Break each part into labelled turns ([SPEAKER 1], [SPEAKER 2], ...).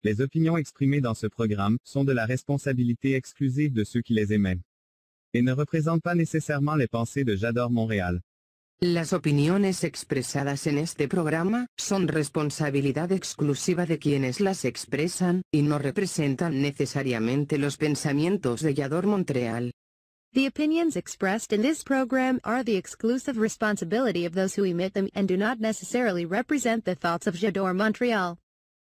[SPEAKER 1] Les opinions exprimées dans ce programme sont de la responsabilité exclusive de ceux qui les émettent et ne représentent pas nécessairement les pensées de J'adore Montréal.
[SPEAKER 2] Las opiniones expresadas en este programa son responsabilidad exclusiva de quienes las expresan y no representan necesariamente los pensamientos de J'adore Montréal.
[SPEAKER 3] The opinions expressed in this program are the exclusive responsibility of those who emit them and do not necessarily represent the thoughts of J'adore Montréal.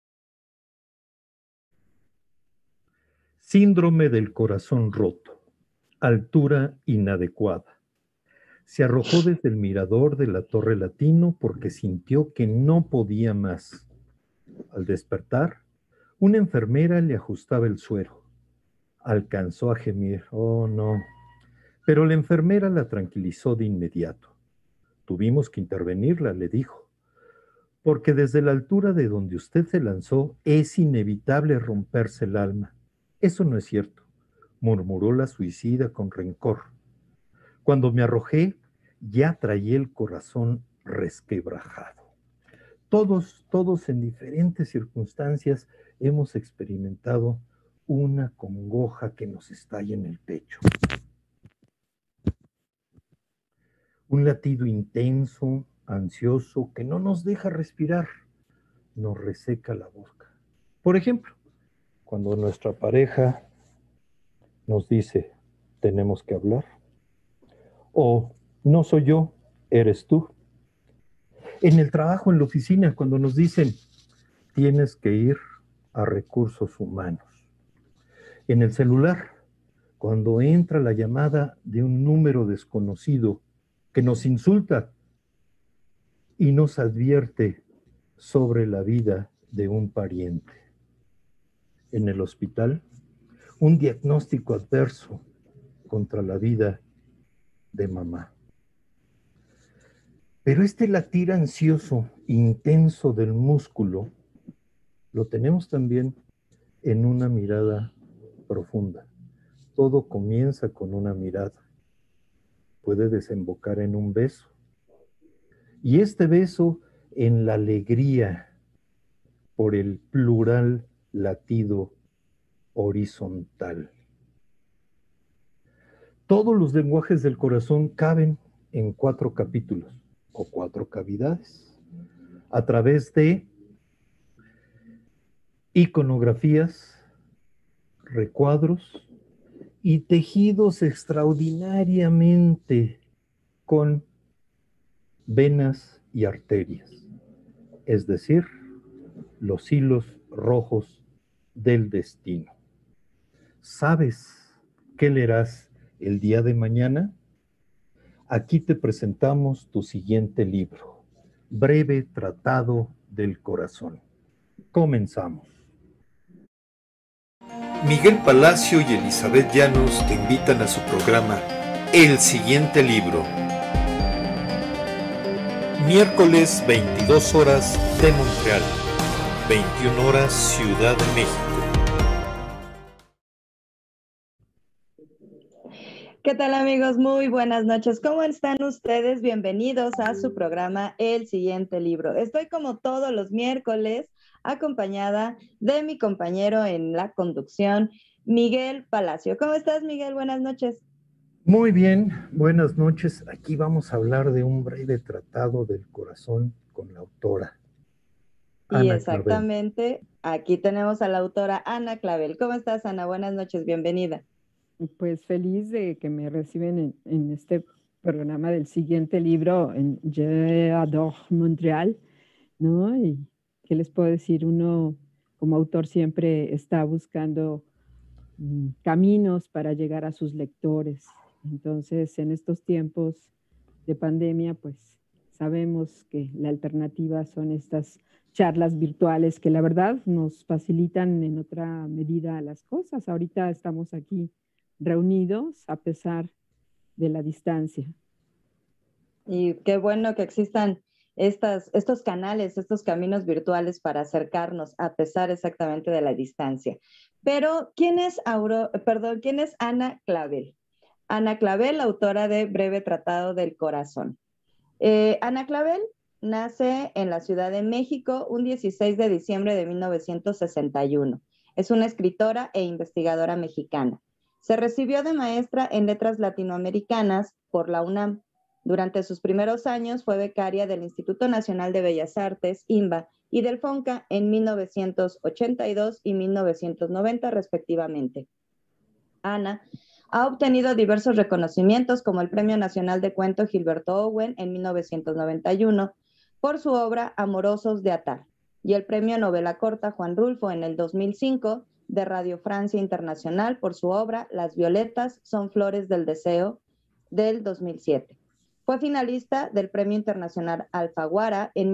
[SPEAKER 4] Síndrome del corazón roto. Altura inadecuada. Se arrojó desde el mirador de la Torre Latino porque sintió que no podía más. Al despertar, una enfermera le ajustaba el suero. Alcanzó a gemir, oh no. Pero la enfermera la tranquilizó de inmediato. Tuvimos que intervenirla, le dijo, porque desde la altura de donde usted se lanzó es inevitable romperse el alma. Eso no es cierto, murmuró la suicida con rencor. Cuando me arrojé, ya traía el corazón resquebrajado. Todos en diferentes circunstancias hemos experimentado una congoja que nos estalla en el pecho. Un latido intenso, ansioso, que no nos deja respirar, nos reseca la boca. Por ejemplo, cuando nuestra pareja nos dice, tenemos que hablar, o no soy yo, eres tú. En el trabajo, en la oficina, cuando nos dicen, tienes que ir a recursos humanos. En el celular, cuando entra la llamada de un número desconocido que nos insulta y nos advierte sobre la vida de un pariente. En el hospital, un diagnóstico adverso contra la vida de mamá. Pero este latir ansioso, intenso del músculo, lo tenemos también en una mirada profunda. Todo comienza con una mirada. Puede desembocar en un beso. Y este beso en la alegría por el plural latido horizontal. Todos los lenguajes del corazón caben en 4 capítulos o 4 cavidades a través de iconografías, recuadros y tejidos extraordinariamente con venas y arterias, es decir, los hilos rojos del destino. ¿Sabes qué leerás el día de mañana? Aquí te presentamos tu siguiente libro, Breve Tratado del Corazón. Comenzamos.
[SPEAKER 5] Miguel Palacio y Elizabeth Llanos te invitan a su programa El Siguiente Libro. Miércoles 22 horas de Montreal, 21 horas Ciudad de México.
[SPEAKER 6] ¿Qué tal, amigos? Muy buenas noches. ¿Cómo están ustedes? Bienvenidos a su programa El Siguiente Libro. Estoy como todos los miércoles acompañada de mi compañero en la conducción, Miguel Palacio. ¿Cómo estás, Miguel? Buenas noches.
[SPEAKER 4] Muy bien, buenas noches. Aquí vamos a hablar de un breve tratado del corazón con la autora Ana
[SPEAKER 6] Y exactamente, Clavel. Aquí tenemos a la autora Ana Clavel. ¿Cómo estás, Ana? Buenas noches, bienvenida.
[SPEAKER 7] Pues feliz de que me reciben en este programa del siguiente libro, en J'adore Montréal, ¿no? Y qué les puedo decir, uno como autor siempre está buscando caminos para llegar a sus lectores. Entonces, en estos tiempos de pandemia, pues sabemos que la alternativa son estas charlas virtuales que la verdad nos facilitan en otra medida las cosas. Ahorita estamos aquí reunidos a pesar de la distancia.
[SPEAKER 6] Y qué bueno que existan estos canales, estos caminos virtuales para acercarnos a pesar exactamente de la distancia. Pero, ¿quién es Ana Clavel? Ana Clavel, autora de Breve Tratado del Corazón. Ana Clavel nace en la Ciudad de México un 16 de diciembre de 1961. Es una escritora e investigadora mexicana. Se recibió de maestra en letras latinoamericanas por la UNAM. Durante sus primeros años fue becaria del Instituto Nacional de Bellas Artes, INBA, y del FONCA en 1982 y 1990 respectivamente. Ana ha obtenido diversos reconocimientos como el Premio Nacional de Cuento Gilberto Owen en 1991 por su obra Amorosos de Atar y el Premio Novela Corta Juan Rulfo en el 2005 de Radio Francia Internacional por su obra Las violetas son flores del deseo del 2007. Fue finalista del Premio Internacional Alfaguara en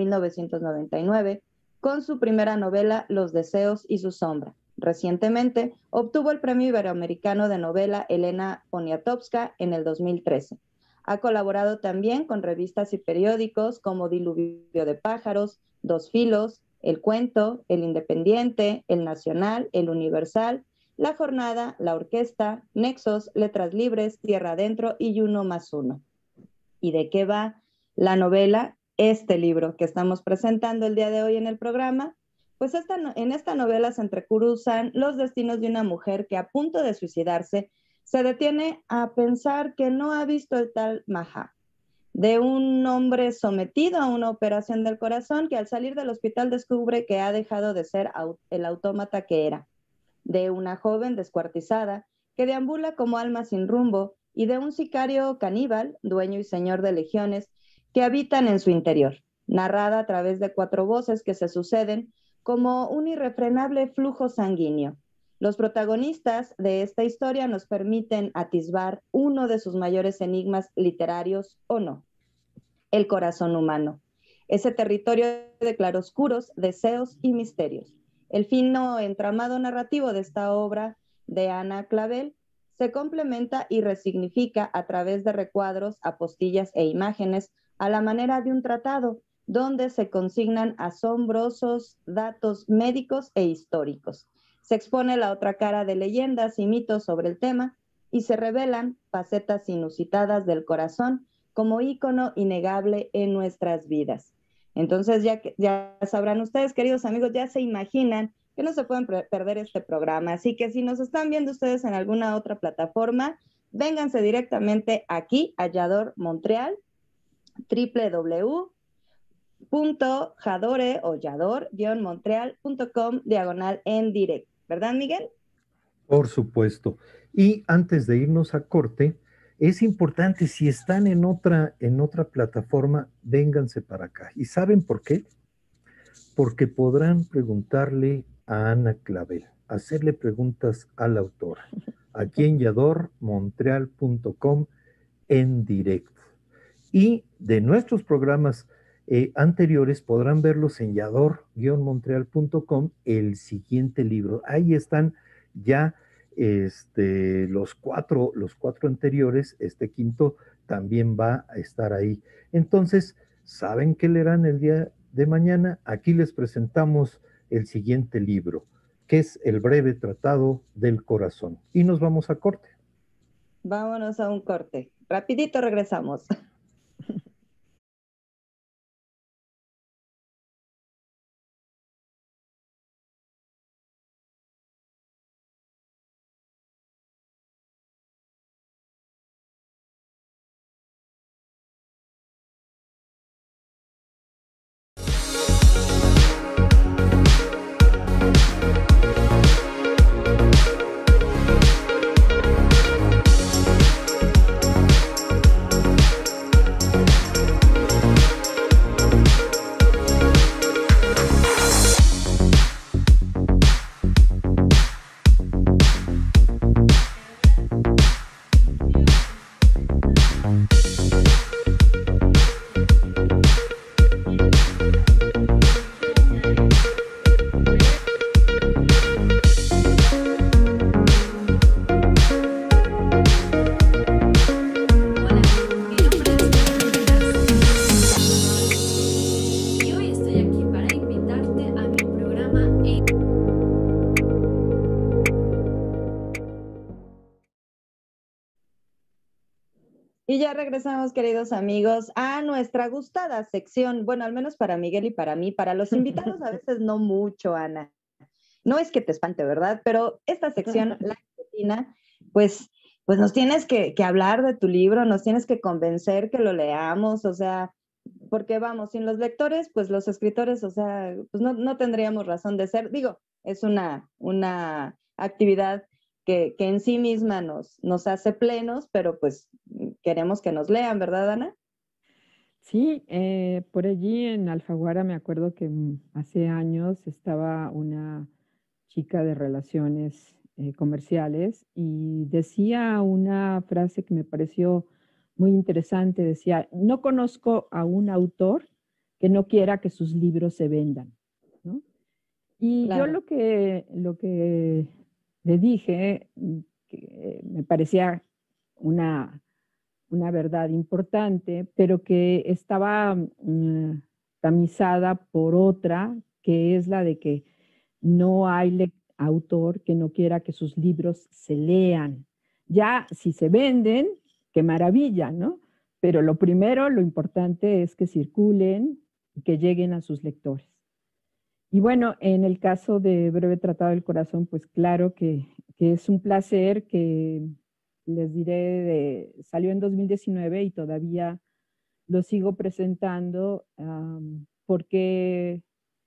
[SPEAKER 6] 1999 con su primera novela Los deseos y su sombra. Recientemente obtuvo el Premio Iberoamericano de Novela Elena Poniatowska en el 2013. Ha colaborado también con revistas y periódicos como Diluvio de Pájaros, Dos Filos, El Cuento, El Independiente, El Nacional, El Universal, La Jornada, La Orquesta, Nexos, Letras Libres, Tierra Adentro y Uno más Uno. ¿Y de qué va la novela? Este libro que estamos presentando el día de hoy en el programa. Pues en esta novela se entrecruzan los destinos de una mujer que a punto de suicidarse se detiene a pensar que no ha visto el tal Maha, de un hombre sometido a una operación del corazón que al salir del hospital descubre que ha dejado de ser el autómata que era, de una joven descuartizada que deambula como alma sin rumbo y de un sicario caníbal, dueño y señor de legiones, que habitan en su interior, narrada a través de 4 voces que se suceden como un irrefrenable flujo sanguíneo. Los protagonistas de esta historia nos permiten atisbar uno de sus mayores enigmas literarios o no, el corazón humano, ese territorio de claroscuros, deseos y misterios. El fino entramado narrativo de esta obra de Ana Clavel se complementa y resignifica a través de recuadros, apostillas e imágenes a la manera de un tratado, donde se consignan asombrosos datos médicos e históricos. Se expone la otra cara de leyendas y mitos sobre el tema y se revelan facetas inusitadas del corazón como ícono innegable en nuestras vidas. Entonces ya sabrán ustedes, queridos amigos, ya se imaginan que no se pueden perder este programa. Así que si nos están viendo ustedes en alguna otra plataforma, vénganse directamente aquí a Yador Montreal, www.jadore o yador-montreal.com/en direct. ¿Verdad, Miguel?
[SPEAKER 4] Por supuesto. Y antes de irnos a corte, es importante, si están en otra plataforma, vénganse para acá. ¿Y saben por qué? Porque podrán preguntarle a Ana Clavel, hacerle preguntas a la autora, aquí en yadormontreal.com en directo. Y de nuestros programas anteriores podrán verlos en yador-montreal.com, el siguiente libro. Ahí están ya los cuatro anteriores, este quinto también va a estar ahí. Entonces, ¿saben qué leerán el día de mañana? Aquí les presentamos el siguiente libro, que es El breve tratado del corazón. Y nos vamos a corte.
[SPEAKER 6] Vámonos a un corte. Rapidito regresamos. Y ya regresamos, queridos amigos, a nuestra gustada sección. Bueno, al menos para Miguel y para mí, para los invitados a veces no mucho, Ana. No es que te espante, ¿verdad? Pero esta sección, la guillotina, pues nos tienes que hablar de tu libro, nos tienes que convencer que lo leamos, o sea, porque vamos, sin los lectores, pues los escritores, o sea, pues no tendríamos razón de ser. Digo, es una actividad que en sí misma nos hace plenos, pero pues queremos que nos lean, ¿verdad, Ana?
[SPEAKER 7] Sí, por allí en Alfaguara me acuerdo que hace años estaba una chica de relaciones comerciales y decía una frase que me pareció muy interesante. Decía, no conozco a un autor que no quiera que sus libros se vendan, ¿no? Y yo
[SPEAKER 6] Claro.
[SPEAKER 7] lo que le dije, que me parecía una verdad importante, pero que estaba tamizada por otra, que es la de que no hay autor que no quiera que sus libros se lean. Ya si se venden, qué maravilla, ¿no? Pero lo primero, lo importante es que circulen y que lleguen a sus lectores. Y bueno, en el caso de Breve Tratado del Corazón, pues claro que es un placer que les diré, salió en 2019 y todavía lo sigo presentando porque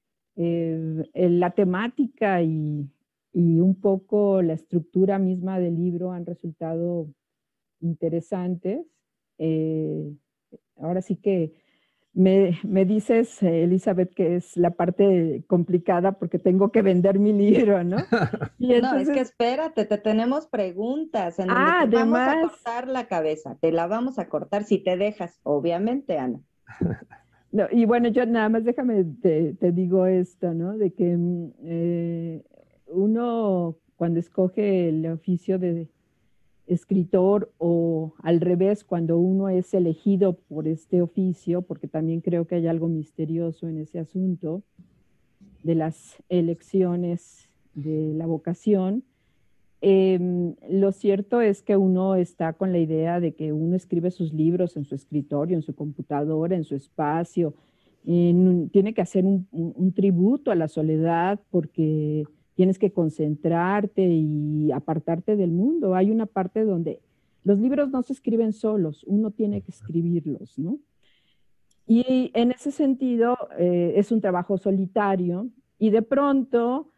[SPEAKER 7] la temática y un poco la estructura misma del libro han resultado interesantes. Ahora sí que me dices, Elizabeth, que es la parte complicada porque tengo que vender mi libro, ¿no? Y
[SPEAKER 6] No, es que
[SPEAKER 7] entonces,
[SPEAKER 6] espérate, te tenemos preguntas en donde te vamos a
[SPEAKER 7] además,
[SPEAKER 6] cortar la cabeza, te la vamos a cortar si te dejas, obviamente, Ana.
[SPEAKER 7] no, y bueno, yo nada más déjame, te digo esto, ¿no? De que uno cuando escoge el oficio de escritor o al revés, cuando uno es elegido por este oficio, porque también creo que hay algo misterioso en ese asunto de las elecciones de la vocación, lo cierto es que uno está con la idea de que uno escribe sus libros en su escritorio, en su computadora, en su espacio. Tiene que hacer un tributo a la soledad porque tienes que concentrarte y apartarte del mundo. Hay una parte donde los libros no se escriben solos, uno tiene que escribirlos, ¿no? Y en ese sentido es un trabajo solitario y de pronto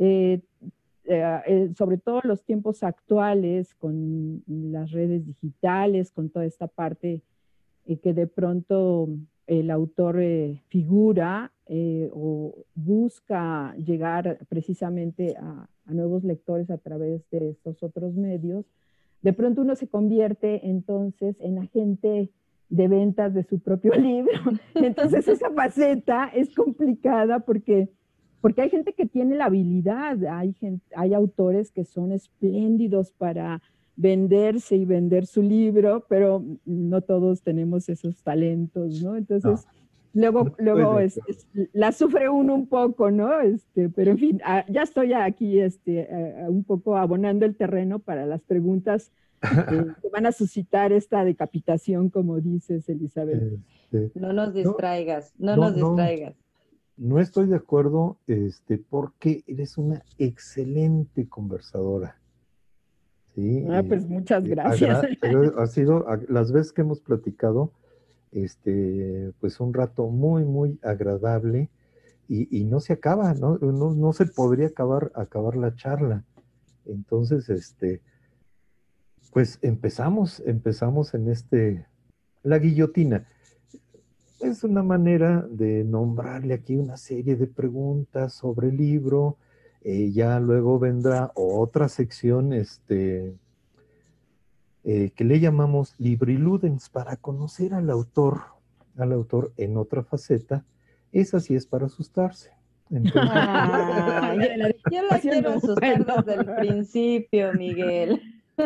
[SPEAKER 7] sobre todo los tiempos actuales, con las redes digitales, con toda esta parte que de pronto el autor figura o busca llegar precisamente a nuevos lectores a través de estos otros medios, de pronto uno se convierte entonces en agente de ventas de su propio libro. Entonces esa faceta es complicada porque hay gente que tiene la habilidad, hay autores que son espléndidos para venderse y vender su libro, pero no todos tenemos esos talentos, ¿no? Entonces, luego la sufre uno un poco, ¿no? Pero en fin, ya estoy aquí un poco abonando el terreno para las preguntas que van a suscitar esta decapitación, como dices, Elizabeth.
[SPEAKER 6] No nos distraigas, no
[SPEAKER 4] no,
[SPEAKER 6] nos distraigas.
[SPEAKER 4] No estoy de acuerdo, porque eres una excelente conversadora. Sí,
[SPEAKER 7] Pues muchas gracias.
[SPEAKER 4] ha sido, las veces que hemos platicado, pues un rato muy, muy agradable y no se acaba, ¿no? No se podría acabar la charla. Entonces, pues empezamos en la guillotina. Es una manera de nombrarle aquí una serie de preguntas sobre el libro. Ya luego vendrá otra sección que le llamamos Libriludens, para conocer al autor en otra faceta. Esa sí es para asustarse. Entonces,
[SPEAKER 6] Yo la quiero asustar desde el principio, Miguel.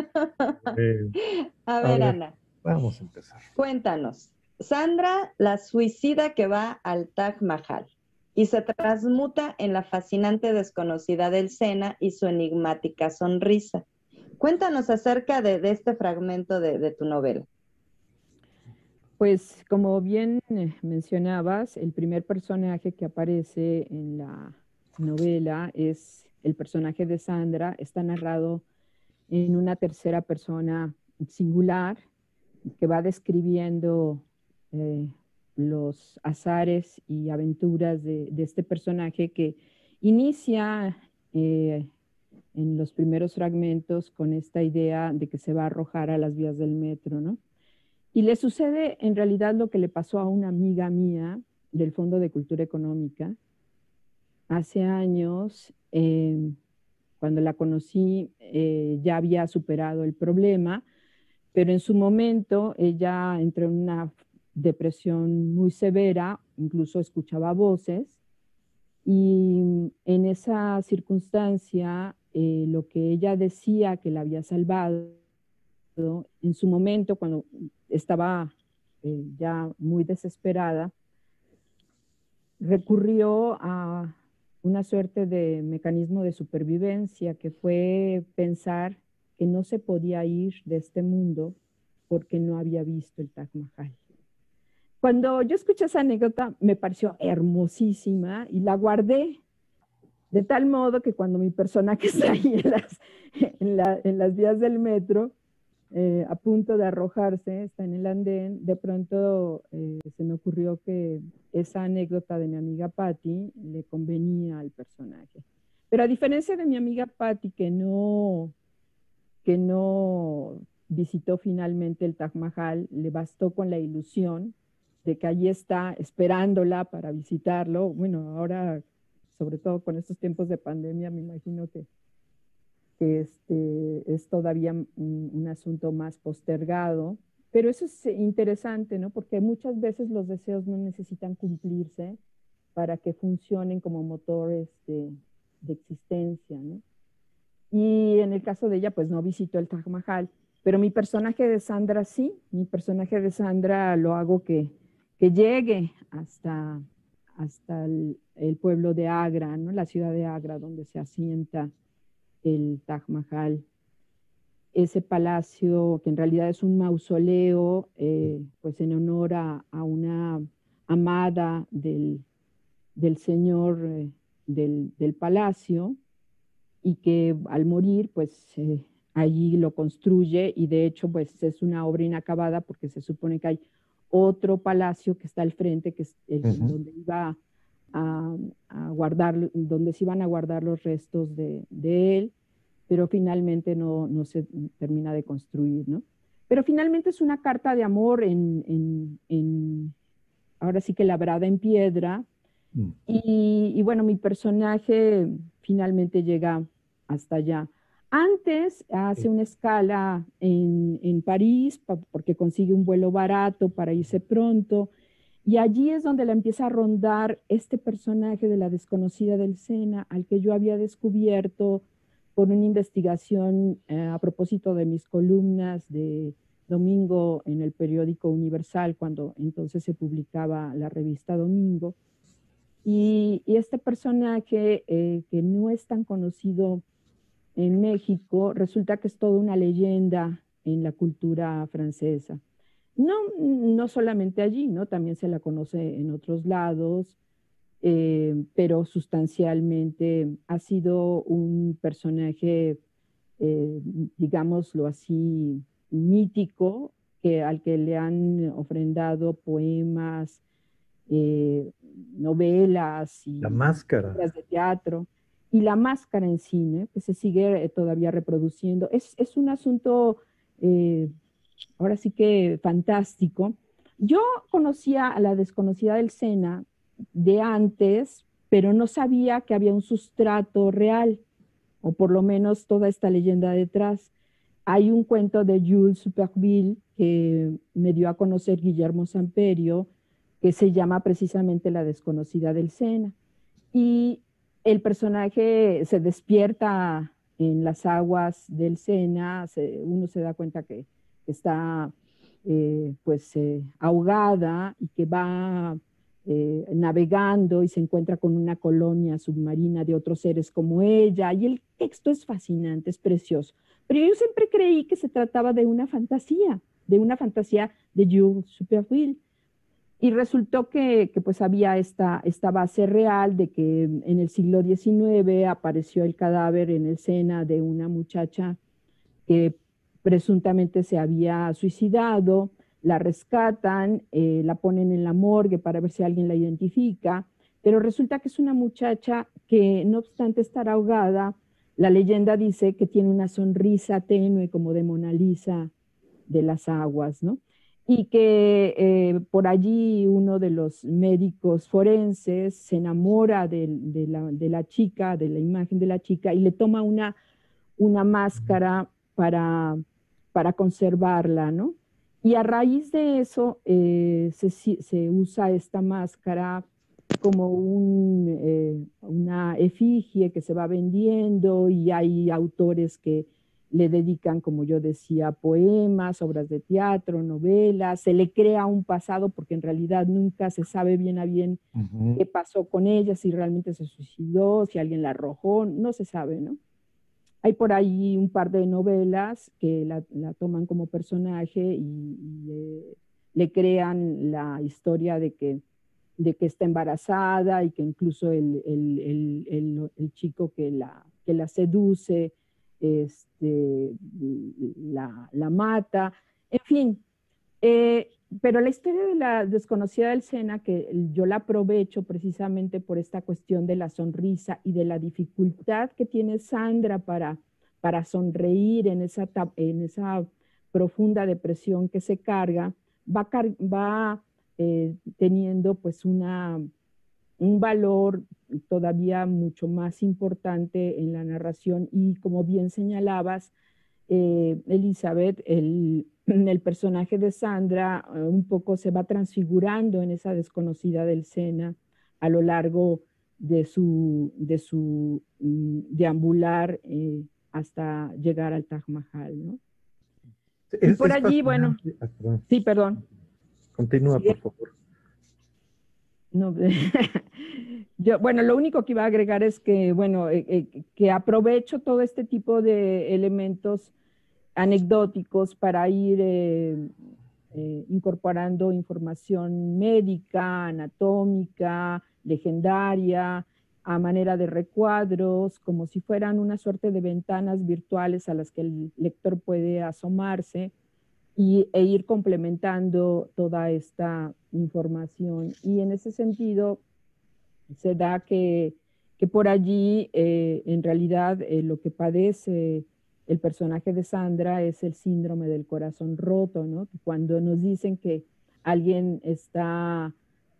[SPEAKER 6] A ver, Ana.
[SPEAKER 4] Vamos a empezar.
[SPEAKER 6] Cuéntanos. Sandra, la suicida que va al Taj Mahal y se transmuta en la fascinante desconocida del Sena y su enigmática sonrisa. Cuéntanos acerca de este fragmento de tu novela.
[SPEAKER 7] Pues como bien mencionabas, el primer personaje que aparece en la novela es el personaje de Sandra. Está narrado en una tercera persona singular que va describiendo los azares y aventuras de este personaje que inicia en los primeros fragmentos con esta idea de que se va a arrojar a las vías del metro, ¿no? Y le sucede en realidad lo que le pasó a una amiga mía del Fondo de Cultura Económica hace años. Cuando la conocí ya había superado el problema, pero en su momento ella entró en una depresión muy severa, incluso escuchaba voces, y en esa circunstancia lo que ella decía que la había salvado, en su momento cuando estaba ya muy desesperada, recurrió a una suerte de mecanismo de supervivencia que fue pensar que no se podía ir de este mundo porque no había visto el Taj Mahal. Cuando yo escuché esa anécdota me pareció hermosísima y la guardé de tal modo que cuando mi personaje está ahí en las vías del metro, a punto de arrojarse, está en el andén, de pronto se me ocurrió que esa anécdota de mi amiga Patty le convenía al personaje. Pero a diferencia de mi amiga Patty, que no visitó finalmente el Taj Mahal, le bastó con la ilusión de que allí está esperándola para visitarlo. Bueno, ahora, sobre todo con estos tiempos de pandemia, me imagino que es todavía un asunto más postergado, pero eso es interesante, ¿no? Porque muchas veces los deseos no necesitan cumplirse para que funcionen como motores de existencia, ¿no? Y en el caso de ella, pues no visitó el Taj Mahal, pero mi personaje de Sandra sí, mi personaje de Sandra lo hago que llegue hasta el pueblo de Agra, ¿no? La ciudad de Agra, donde se asienta el Taj Mahal, ese palacio que en realidad es un mausoleo, pues en honor a una amada del señor del palacio, y que al morir, pues allí lo construye, y de hecho, pues es una obra inacabada porque se supone que hay otro palacio que está al frente, que es donde iba a guardar, donde se iban a guardar los restos de él, pero finalmente no se termina de construir, ¿no? Pero finalmente es una carta de amor ahora sí que labrada en piedra, y bueno, mi personaje finalmente llega hasta allá. Antes hace una escala en París porque consigue un vuelo barato para irse pronto, y allí es donde la empieza a rondar este personaje de la desconocida del Sena, al que yo había descubierto por una investigación a propósito de mis columnas de domingo en el periódico Universal, cuando entonces se publicaba la revista Domingo. Y este personaje que no es tan conocido en México, resulta que es toda una leyenda en la cultura francesa. No solamente allí, ¿no? También se la conoce en otros lados, pero sustancialmente ha sido un personaje, digámoslo así, mítico, al que le han ofrendado poemas, novelas y
[SPEAKER 4] La Máscara,
[SPEAKER 7] obras de teatro, y La Máscara en cine, que se sigue todavía reproduciendo. Es un asunto ahora sí que fantástico. Yo conocía a la desconocida del Sena de antes, pero no sabía que había un sustrato real, o por lo menos toda esta leyenda detrás. Hay un cuento de Jules Supervielle que me dio a conocer Guillermo Samperio, que se llama precisamente La desconocida del Sena. Y el personaje se despierta en las aguas del Sena, uno se da cuenta que está ahogada, y que va navegando y se encuentra con una colonia submarina de otros seres como ella, y el texto es fascinante, es precioso. Pero yo siempre creí que se trataba de una fantasía, de una fantasía de Jules Supervielle. Y resultó que pues había esta base real de que en el siglo XIX apareció el cadáver en el Sena de una muchacha que presuntamente se había suicidado, la rescatan, la ponen en la morgue para ver si alguien la identifica, pero resulta que es una muchacha que no obstante estar ahogada, la leyenda dice que tiene una sonrisa tenue como de Mona Lisa de las aguas, ¿no? Y que por allí uno de los médicos forenses se enamora de la chica, de la imagen de la chica, y le toma una máscara para conservarla, ¿no? Y a raíz de eso se usa esta máscara como una efigie que se va vendiendo, y hay autores que le dedican, como yo decía, poemas, obras de teatro, novelas, se le crea un pasado porque en realidad nunca se sabe bien a bien qué pasó con ella, si realmente se suicidó, si alguien la arrojó, no se sabe, ¿no? Hay por ahí un par de novelas que la toman como personaje y le crean la historia de que está embarazada y que incluso el chico que la seduce la mata. En fin, pero la historia de la desconocida del Sena, que yo la aprovecho precisamente por esta cuestión de la sonrisa y de la dificultad que tiene Sandra para sonreír en esa profunda depresión que se carga, va teniendo pues un valor todavía mucho más importante en la narración, y como bien señalabas, Elizabeth, el personaje de Sandra un poco se va transfigurando en esa desconocida del Sena a lo largo de su deambular hasta llegar al Taj Mahal, ¿no? Y por allí, bueno, sí, perdón.
[SPEAKER 4] Continúa, por favor.
[SPEAKER 7] No, bueno, lo único que iba a agregar es que, bueno, que aprovecho todo este tipo de elementos anecdóticos para ir incorporando información médica, anatómica, legendaria, a manera de recuadros, como si fueran una suerte de ventanas virtuales a las que el lector puede asomarse e ir complementando toda esta información. Y en ese sentido, se da que por allí, en realidad, lo que padece el personaje de Sandra es el síndrome del corazón roto, ¿no? Cuando nos dicen que alguien está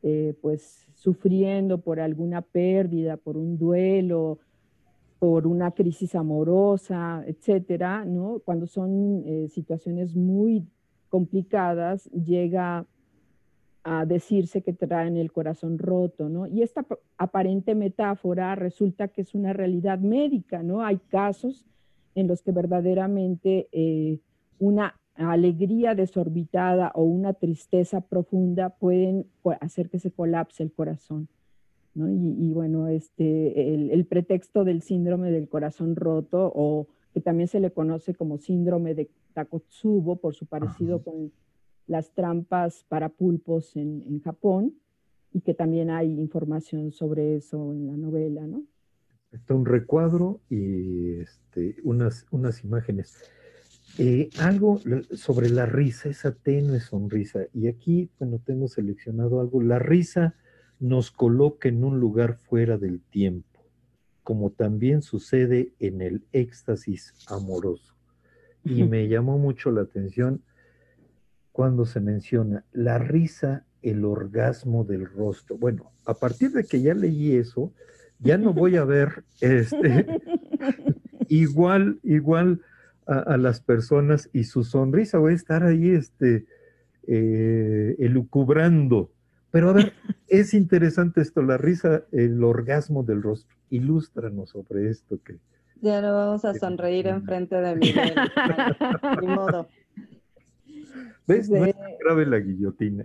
[SPEAKER 7] pues sufriendo por alguna pérdida, por un duelo, por una crisis amorosa, etcétera, ¿no? Cuando son situaciones muy complicadas, llega a decirse que traen el corazón roto, ¿no? Y esta aparente metáfora resulta que es una realidad médica, ¿no? Hay casos en los que verdaderamente una alegría desorbitada o una tristeza profunda pueden hacer que se colapse el corazón, ¿no? Y bueno, el pretexto del síndrome del corazón roto, o que también se le conoce como síndrome de Takotsubo por su parecido con las trampas para pulpos en Japón, y que también hay información sobre eso en la novela, ¿no?
[SPEAKER 4] Está un recuadro y unas imágenes. Algo sobre la risa, esa tenue sonrisa. Y aquí, bueno, tengo seleccionado algo. La risa nos coloca en un lugar fuera del tiempo, como también sucede en el éxtasis amoroso. Y me llamó mucho la atención cuando se menciona la risa, el orgasmo del rostro. Bueno, a partir de que ya leí eso, ya no voy a ver igual a las personas y su sonrisa, voy a estar ahí elucubrando. Pero a ver, es interesante esto, la risa, el orgasmo del rostro. Ilústranos sobre esto que...
[SPEAKER 6] Ya no vamos a sonreír enfrente de Miguel. Ni modo.
[SPEAKER 4] ¿Ves? No es tan grave la guillotina.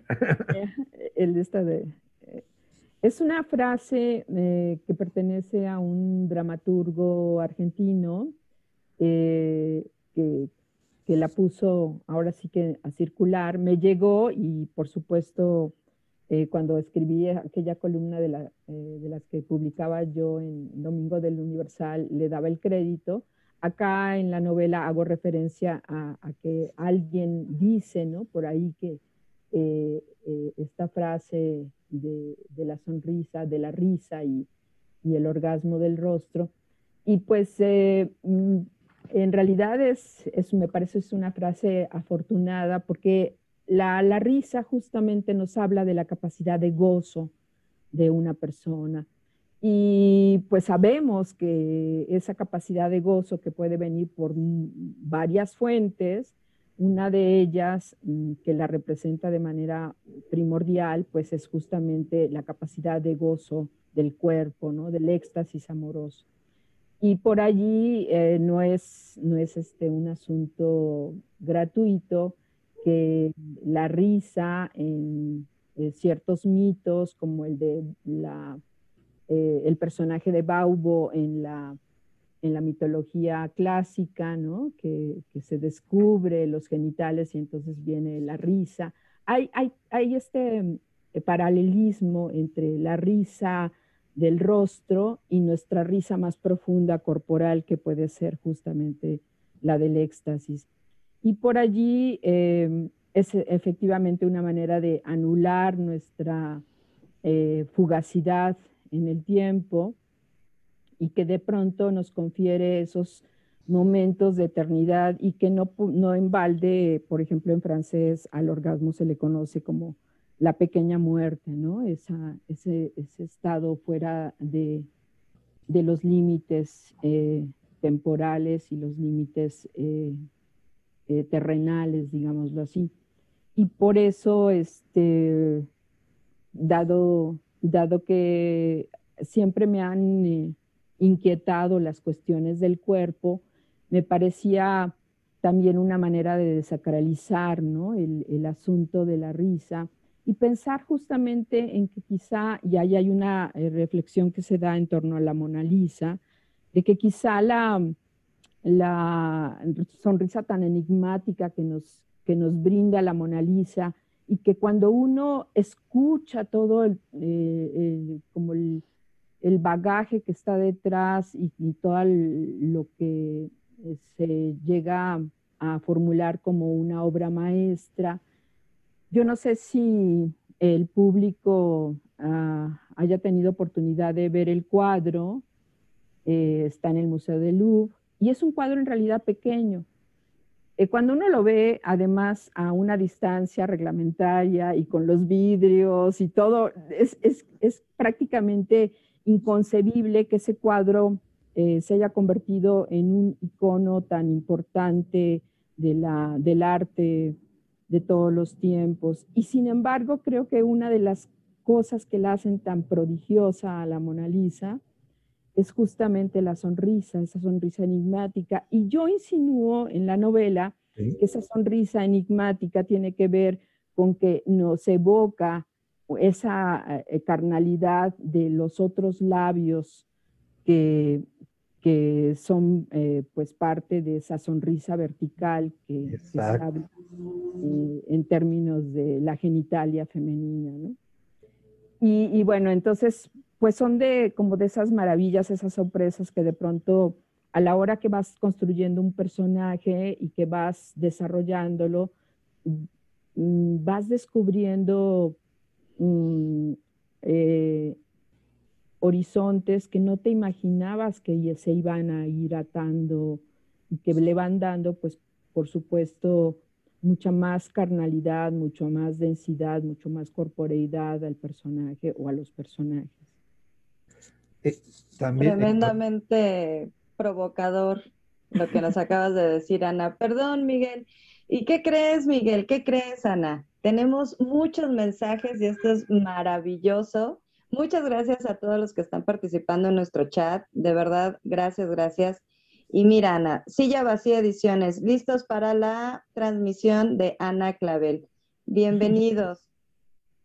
[SPEAKER 7] Es una frase que pertenece a un dramaturgo argentino que que la puso ahora sí que a circular, me llegó y por supuesto cuando escribí aquella columna de las que publicaba yo en Domingo del Universal, le daba el crédito. Acá en la novela hago referencia a que alguien dice, ¿no? Por ahí que esta frase de la sonrisa, de la risa y el orgasmo del rostro. Y pues en realidad me parece es una frase afortunada porque la risa justamente nos habla de la capacidad de gozo de una persona. Y pues sabemos que esa capacidad de gozo que puede venir por varias fuentes, una de ellas que la representa de manera primordial, pues es justamente la capacidad de gozo del cuerpo, ¿no? Del éxtasis amoroso. Y por allí no es un asunto gratuito que la risa en ciertos mitos, como el de el personaje de Baubo en la mitología clásica, ¿no? Que se descubre los genitales y entonces viene la risa. Hay este paralelismo entre la risa del rostro y nuestra risa más profunda corporal, que puede ser justamente la del éxtasis. Y por allí es efectivamente una manera de anular nuestra fugacidad en el tiempo y que de pronto nos confiere esos momentos de eternidad y que no en balde, por ejemplo, en francés al orgasmo se le conoce como la pequeña muerte, ¿no? Ese estado fuera de los límites temporales y los límites terrenales, digámoslo así. Y por eso, dado que siempre me han inquietado las cuestiones del cuerpo, me parecía también una manera de desacralizar, ¿no? el asunto de la risa y pensar justamente en que quizá, y ahí hay una reflexión que se da en torno a la Mona Lisa, de que quizá la sonrisa tan enigmática que nos brinda la Mona Lisa y que cuando uno escucha todo como el bagaje que está detrás y todo lo que se llega a formular como una obra maestra, yo no sé si el público haya tenido oportunidad de ver el cuadro, está en el Museo del Louvre, y es un cuadro en realidad pequeño. Cuando uno lo ve, además, a una distancia reglamentaria y con los vidrios y todo, es prácticamente inconcebible que ese cuadro se haya convertido en un icono tan importante del arte de todos los tiempos. Y sin embargo, creo que una de las cosas que la hacen tan prodigiosa a la Mona Lisa es justamente la sonrisa, esa sonrisa enigmática. Y yo insinúo en la novela que esa sonrisa enigmática tiene que ver con que nos evoca esa carnalidad de los otros labios que son pues parte de esa sonrisa vertical que se habla en términos de la genitalia femenina, ¿no? Y bueno, entonces pues son como de esas maravillas, esas sorpresas que de pronto a la hora que vas construyendo un personaje y que vas desarrollándolo, vas descubriendo horizontes que no te imaginabas que se iban a ir atando y que le van dando, pues, por supuesto, mucha más carnalidad, mucho más densidad, mucho más corporeidad al personaje o a los personajes.
[SPEAKER 6] También, tremendamente provocador lo que nos acabas de decir, Ana. Perdón, Miguel. ¿Y qué crees, Miguel? ¿Qué crees, Ana? Tenemos muchos mensajes y esto es maravilloso. Muchas gracias a todos los que están participando en nuestro chat. De verdad, gracias, gracias. Y mira, Ana, Silla Vacía Ediciones, listos para la transmisión de Ana Clavel. Bienvenidos.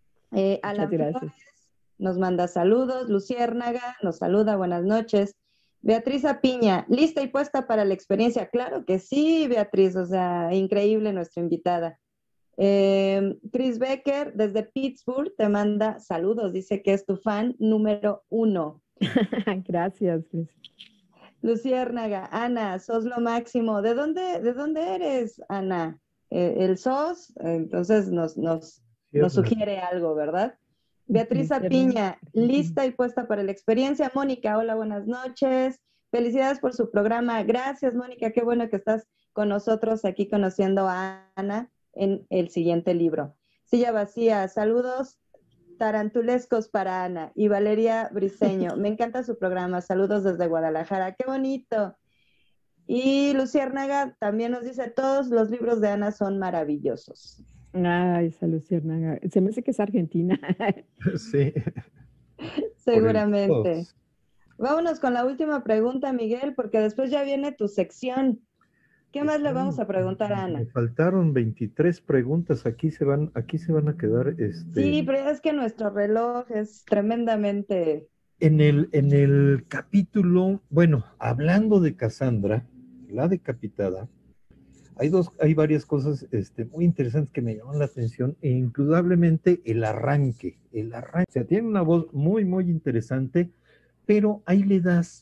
[SPEAKER 6] Alan Flores nos manda saludos. Luciérnaga nos saluda, buenas noches. Beatriz Apiña, lista y puesta para la experiencia. Claro que sí, Beatriz, o sea, increíble nuestra invitada. Chris Becker, desde Pittsburgh, te manda saludos, dice que es tu fan número 1.
[SPEAKER 7] Gracias, Chris.
[SPEAKER 6] Luciérnaga, Ana, sos lo máximo. ¿De dónde eres, Ana? El SOS, entonces nos sugiere algo, ¿verdad? Beatriz Apiña, lista y puesta para la experiencia. Mónica, hola, buenas noches. Felicidades por su programa. Gracias, Mónica, qué bueno que estás con nosotros aquí conociendo a Ana en el siguiente libro. Silla vacía, saludos tarantulescos para Ana. Y Valeria Briceño, me encanta su programa. Saludos desde Guadalajara, qué bonito. Y Luciérnaga también nos dice, todos los libros de Ana son maravillosos.
[SPEAKER 7] Ay, esa Luciérnaga. Se me hace que es argentina.
[SPEAKER 4] Sí.
[SPEAKER 6] Seguramente. Vámonos con la última pregunta, Miguel, porque después ya viene tu sección. ¿Qué más le vamos a preguntar a Ana?
[SPEAKER 4] Me faltaron 23 preguntas. Aquí se van a quedar.
[SPEAKER 6] Sí, pero es que nuestro reloj es tremendamente...
[SPEAKER 4] En el capítulo, bueno, hablando de Cassandra, la decapitada, hay varias cosas muy interesantes que me llaman la atención, e indudablemente el arranque. O sea, tiene una voz muy, muy interesante, pero ahí le das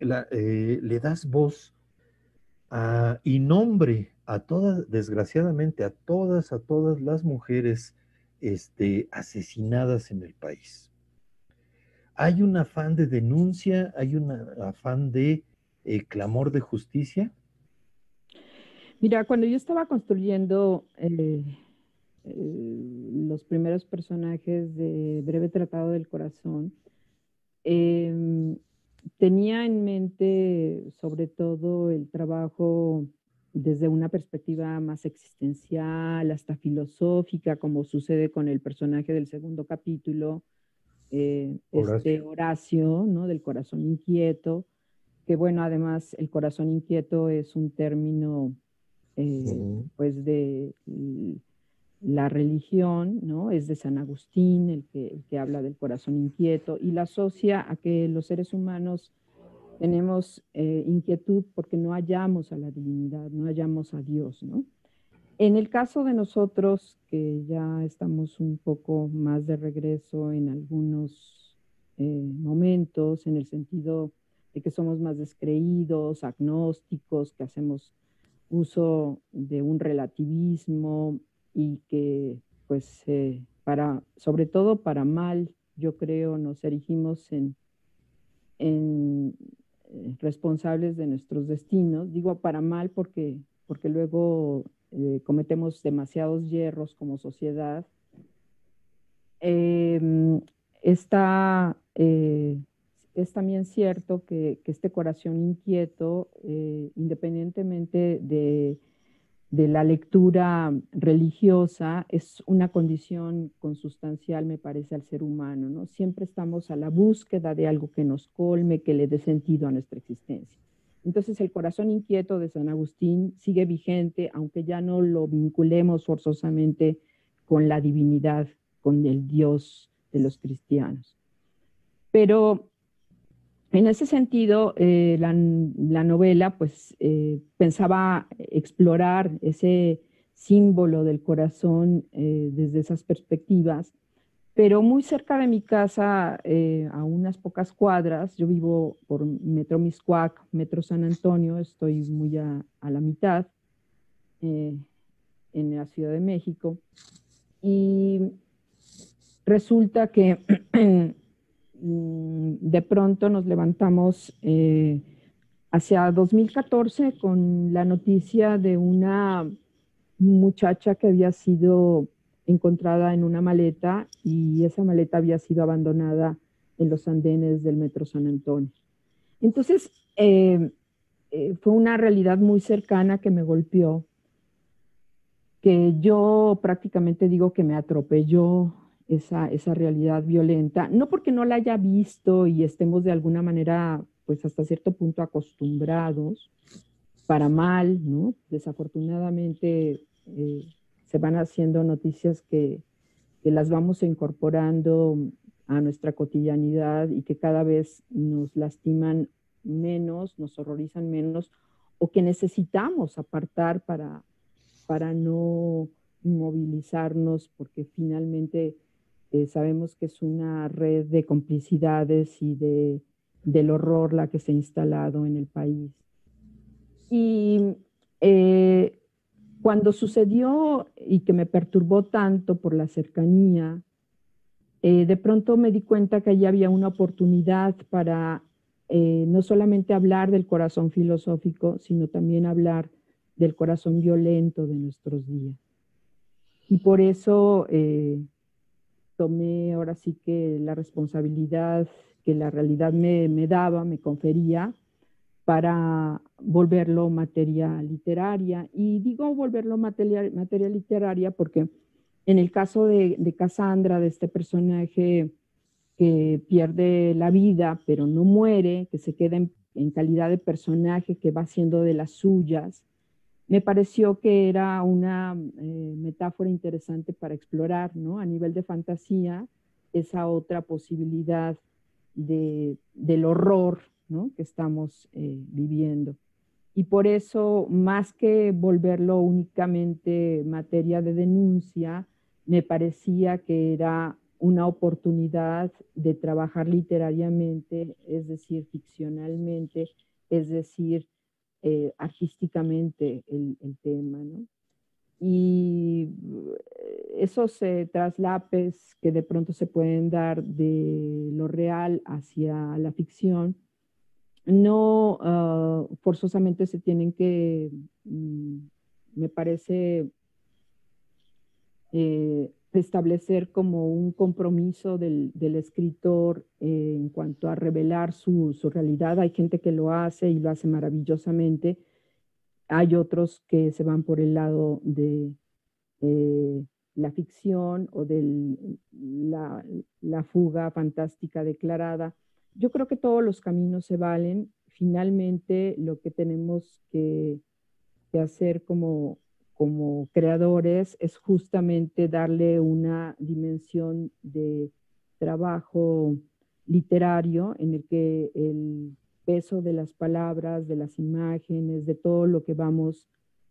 [SPEAKER 4] voz y nombre a todas, desgraciadamente, a todas las mujeres asesinadas en el país. Hay un afán de denuncia, hay un afán de clamor de justicia.
[SPEAKER 7] Mira, cuando yo estaba construyendo los primeros personajes de Breve Tratado del Corazón, tenía en mente sobre todo el trabajo desde una perspectiva más existencial, hasta filosófica, como sucede con el personaje del segundo capítulo, Horacio, ¿no? Del corazón inquieto, que bueno, además el corazón inquieto es un término pues de la religión, ¿no? Es de San Agustín el que habla del corazón inquieto y la asocia a que los seres humanos tenemos inquietud porque no hallamos a la divinidad, no hallamos a Dios, ¿no? En el caso de nosotros, que ya estamos un poco más de regreso en algunos momentos, en el sentido de que somos más descreídos, agnósticos, que hacemos uso de un relativismo y que, pues, sobre todo para mal, yo creo, nos erigimos en responsables de nuestros destinos. Digo para mal porque luego cometemos demasiados hierros como sociedad. Es también cierto que este corazón inquieto, independientemente de la lectura religiosa, es una condición consustancial, me parece, al ser humano, ¿no? Siempre estamos a la búsqueda de algo que nos colme, que le dé sentido a nuestra existencia. Entonces, el corazón inquieto de San Agustín sigue vigente, aunque ya no lo vinculemos forzosamente con la divinidad, con el Dios de los cristianos. Pero en ese sentido, la novela pues pensaba explorar ese símbolo del corazón desde esas perspectivas, pero muy cerca de mi casa, a unas pocas cuadras, yo vivo por Metro Miscuac, Metro San Antonio, estoy muy a la mitad en la Ciudad de México, y resulta que de pronto nos levantamos hacia 2014 con la noticia de una muchacha que había sido encontrada en una maleta y esa maleta había sido abandonada en los andenes del Metro San Antonio. Entonces, fue una realidad muy cercana que me golpeó, que yo prácticamente digo que me atropelló esa realidad violenta, no porque no la haya visto y estemos de alguna manera, pues hasta cierto punto acostumbrados, para mal, ¿no? Desafortunadamente se van haciendo noticias que las vamos incorporando a nuestra cotidianidad y que cada vez nos lastiman menos, nos horrorizan menos, o que necesitamos apartar para no inmovilizarnos, porque finalmente sabemos que es una red de complicidades y del horror la que se ha instalado en el país. Y cuando sucedió y que me perturbó tanto por la cercanía, de pronto me di cuenta que allí había una oportunidad para no solamente hablar del corazón filosófico, sino también hablar del corazón violento de nuestros días. Y por eso tomé ahora sí que la responsabilidad que la realidad me daba, me confería, para volverlo materia literaria. Y digo volverlo materia literaria porque en el caso de Cassandra, de este personaje que pierde la vida, pero no muere, que se queda en calidad de personaje que va haciendo de las suyas, me pareció que era una metáfora interesante para explorar, ¿no? A nivel de fantasía, esa otra posibilidad del horror, ¿no? Que estamos viviendo. Y por eso, más que volverlo únicamente materia de denuncia, me parecía que era una oportunidad de trabajar literariamente, es decir, ficcionalmente, es decir, artísticamente el tema, ¿no? Y esos traslapes que de pronto se pueden dar de lo real hacia la ficción, no forzosamente se tienen que, me parece, establecer como un compromiso del escritor en cuanto a revelar su realidad. Hay gente que lo hace y lo hace maravillosamente. Hay otros que se van por el lado de la ficción o de la fuga fantástica declarada. Yo creo que todos los caminos se valen. Finalmente, lo que tenemos que hacer como creadores es justamente darle una dimensión de trabajo literario en el que el peso de las palabras, de las imágenes, de todo lo que vamos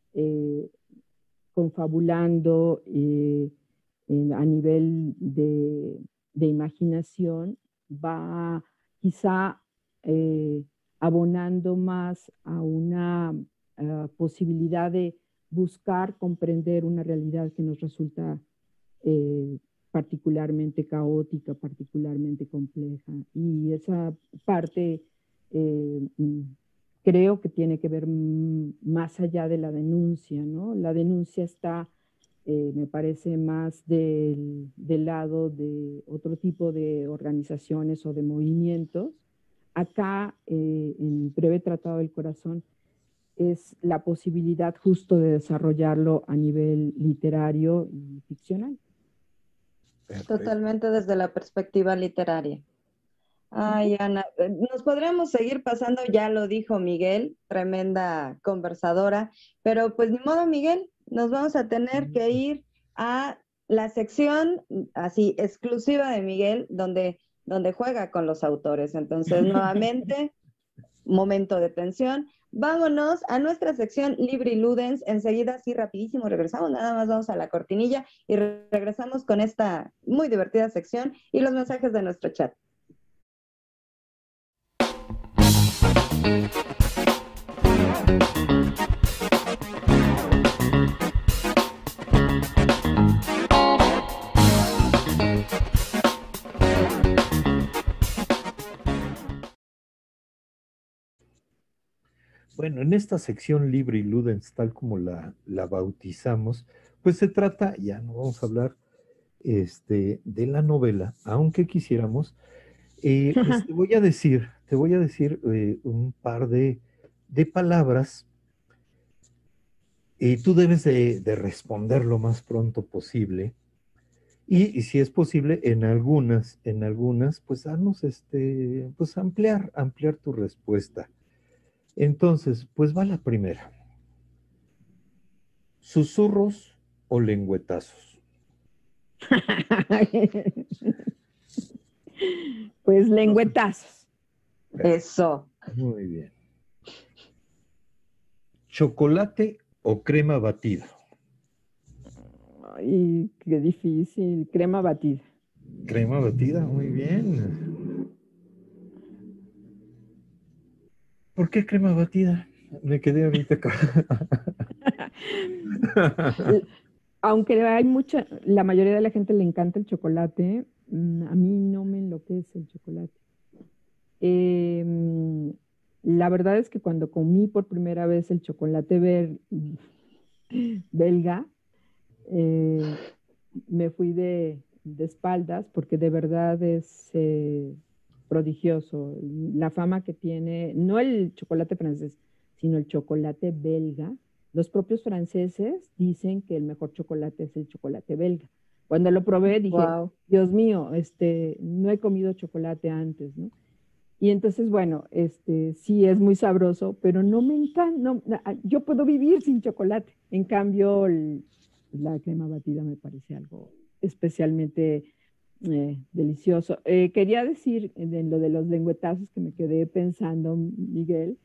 [SPEAKER 7] confabulando a nivel de imaginación va quizá abonando más a una posibilidad de buscar comprender una realidad que nos resulta particularmente caótica, particularmente compleja. Y esa parte creo que tiene que ver más allá de la denuncia, ¿no? La denuncia está, me parece, más del lado de otro tipo de organizaciones o de movimientos. Acá, en Breve Tratado del Corazón, es la posibilidad justo de desarrollarlo a nivel literario y ficcional.
[SPEAKER 4] Perfecto.
[SPEAKER 6] Totalmente desde la perspectiva literaria. Ay, Ana, nos podríamos seguir pasando, ya lo dijo Miguel, tremenda conversadora, pero pues ni modo, Miguel, nos vamos a tener que ir a la sección así exclusiva de Miguel, donde juega con los autores. Entonces, nuevamente, momento de tensión. Vámonos a nuestra sección Libri Ludens. Enseguida, así rapidísimo, regresamos. Nada más vamos a la cortinilla y regresamos con esta muy divertida sección y los mensajes de nuestro chat.
[SPEAKER 4] Bueno, en esta sección Libri Ludens, tal como la bautizamos, pues se trata, ya no vamos a hablar de la novela, aunque quisiéramos, pues te voy a decir un par de palabras y tú debes de responder lo más pronto posible. Y si es posible, en algunas, pues darnos, pues ampliar tu respuesta. Entonces, pues va la primera. ¿Susurros o lengüetazos?
[SPEAKER 7] Pues lengüetazos.
[SPEAKER 6] Eso.
[SPEAKER 4] Muy bien. ¿Chocolate o crema batida?
[SPEAKER 7] Ay, qué difícil. Crema batida.
[SPEAKER 4] Crema batida, muy bien. ¿Por qué crema batida? Me quedé ahorita.
[SPEAKER 7] Aunque hay la mayoría de la gente le encanta el chocolate, a mí no me enloquece el chocolate. La verdad es que cuando comí por primera vez el chocolate belga, me fui de espaldas porque de verdad es prodigioso. La fama que tiene, no el chocolate francés, sino el chocolate belga. Los propios franceses dicen que el mejor chocolate es el chocolate belga. Cuando lo probé dije,
[SPEAKER 6] Wow.
[SPEAKER 7] Dios mío, no he comido chocolate antes, ¿no? Y entonces, bueno, sí es muy sabroso, pero no me encanta, yo puedo vivir sin chocolate. En cambio, la crema batida me parece algo especialmente delicioso. Quería decir en lo de los lengüetazos que me quedé pensando, Miguel.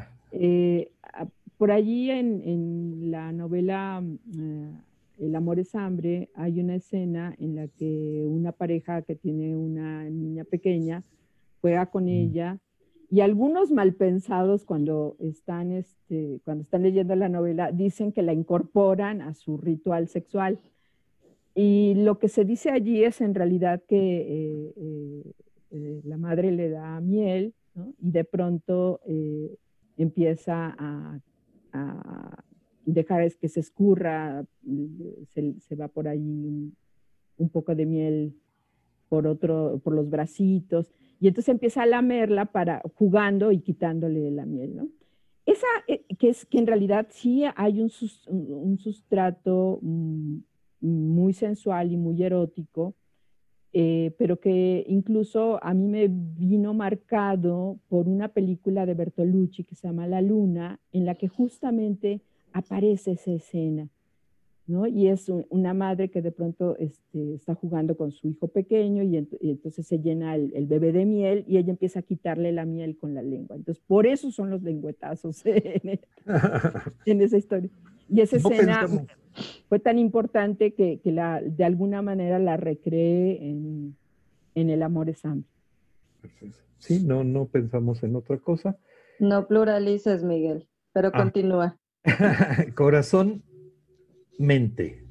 [SPEAKER 7] Por allí en la novela El amor es hambre, hay una escena en la que una pareja que tiene una niña pequeña juega con ella y algunos malpensados cuando están leyendo la novela dicen que la incorporan a su ritual sexual. Y lo que se dice allí es en realidad que la madre le da miel, ¿no? Y de pronto empieza a dejar que se escurra, se va por ahí un poco de miel por los bracitos, y entonces empieza a lamerla jugando y quitándole la miel, ¿no? Esa, que en realidad sí hay un sustrato muy sensual y muy erótico, pero que incluso a mí me vino marcado por una película de Bertolucci que se llama La Luna, en la que justamente aparece esa escena, ¿no? Y es una madre que de pronto está jugando con su hijo pequeño y entonces se llena el bebé de miel y ella empieza a quitarle la miel con la lengua. Entonces, por eso son los lengüetazos en esa historia. Y esa escena fue tan importante que de alguna manera la recreé en El amor es hambre.
[SPEAKER 4] Sí, no pensamos en otra cosa.
[SPEAKER 6] No pluralices, Miguel, pero continúa.
[SPEAKER 4] Corazón, mente.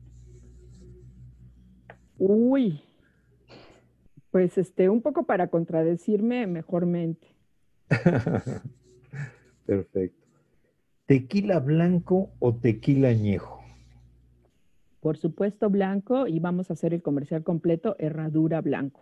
[SPEAKER 7] Uy, pues un poco para contradecirme, mejor mente.
[SPEAKER 4] Perfecto. ¿Tequila blanco o tequila añejo?
[SPEAKER 7] Por supuesto blanco, y vamos a hacer el comercial completo, Herradura blanco.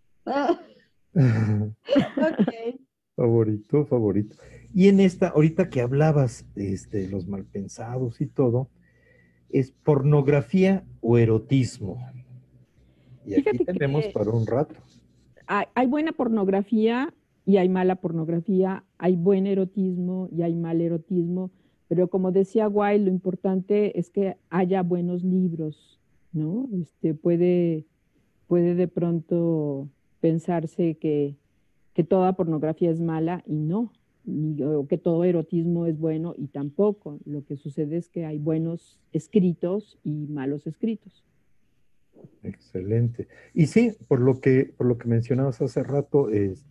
[SPEAKER 6] Ok.
[SPEAKER 4] Favorito. Y en ahorita que hablabas de los malpensados y todo, ¿es pornografía o erotismo? Y aquí
[SPEAKER 7] Fíjate
[SPEAKER 4] tenemos
[SPEAKER 7] que
[SPEAKER 4] para un rato.
[SPEAKER 7] hay buena pornografía y hay mala pornografía, hay buen erotismo y hay mal erotismo, pero como decía Wilde, lo importante es que haya buenos libros, ¿no? Puede de pronto pensarse que toda pornografía es mala y no, o que todo erotismo es bueno y tampoco. Lo que sucede es que hay buenos escritos y malos escritos.
[SPEAKER 4] Excelente. Y sí, por lo que mencionabas hace rato,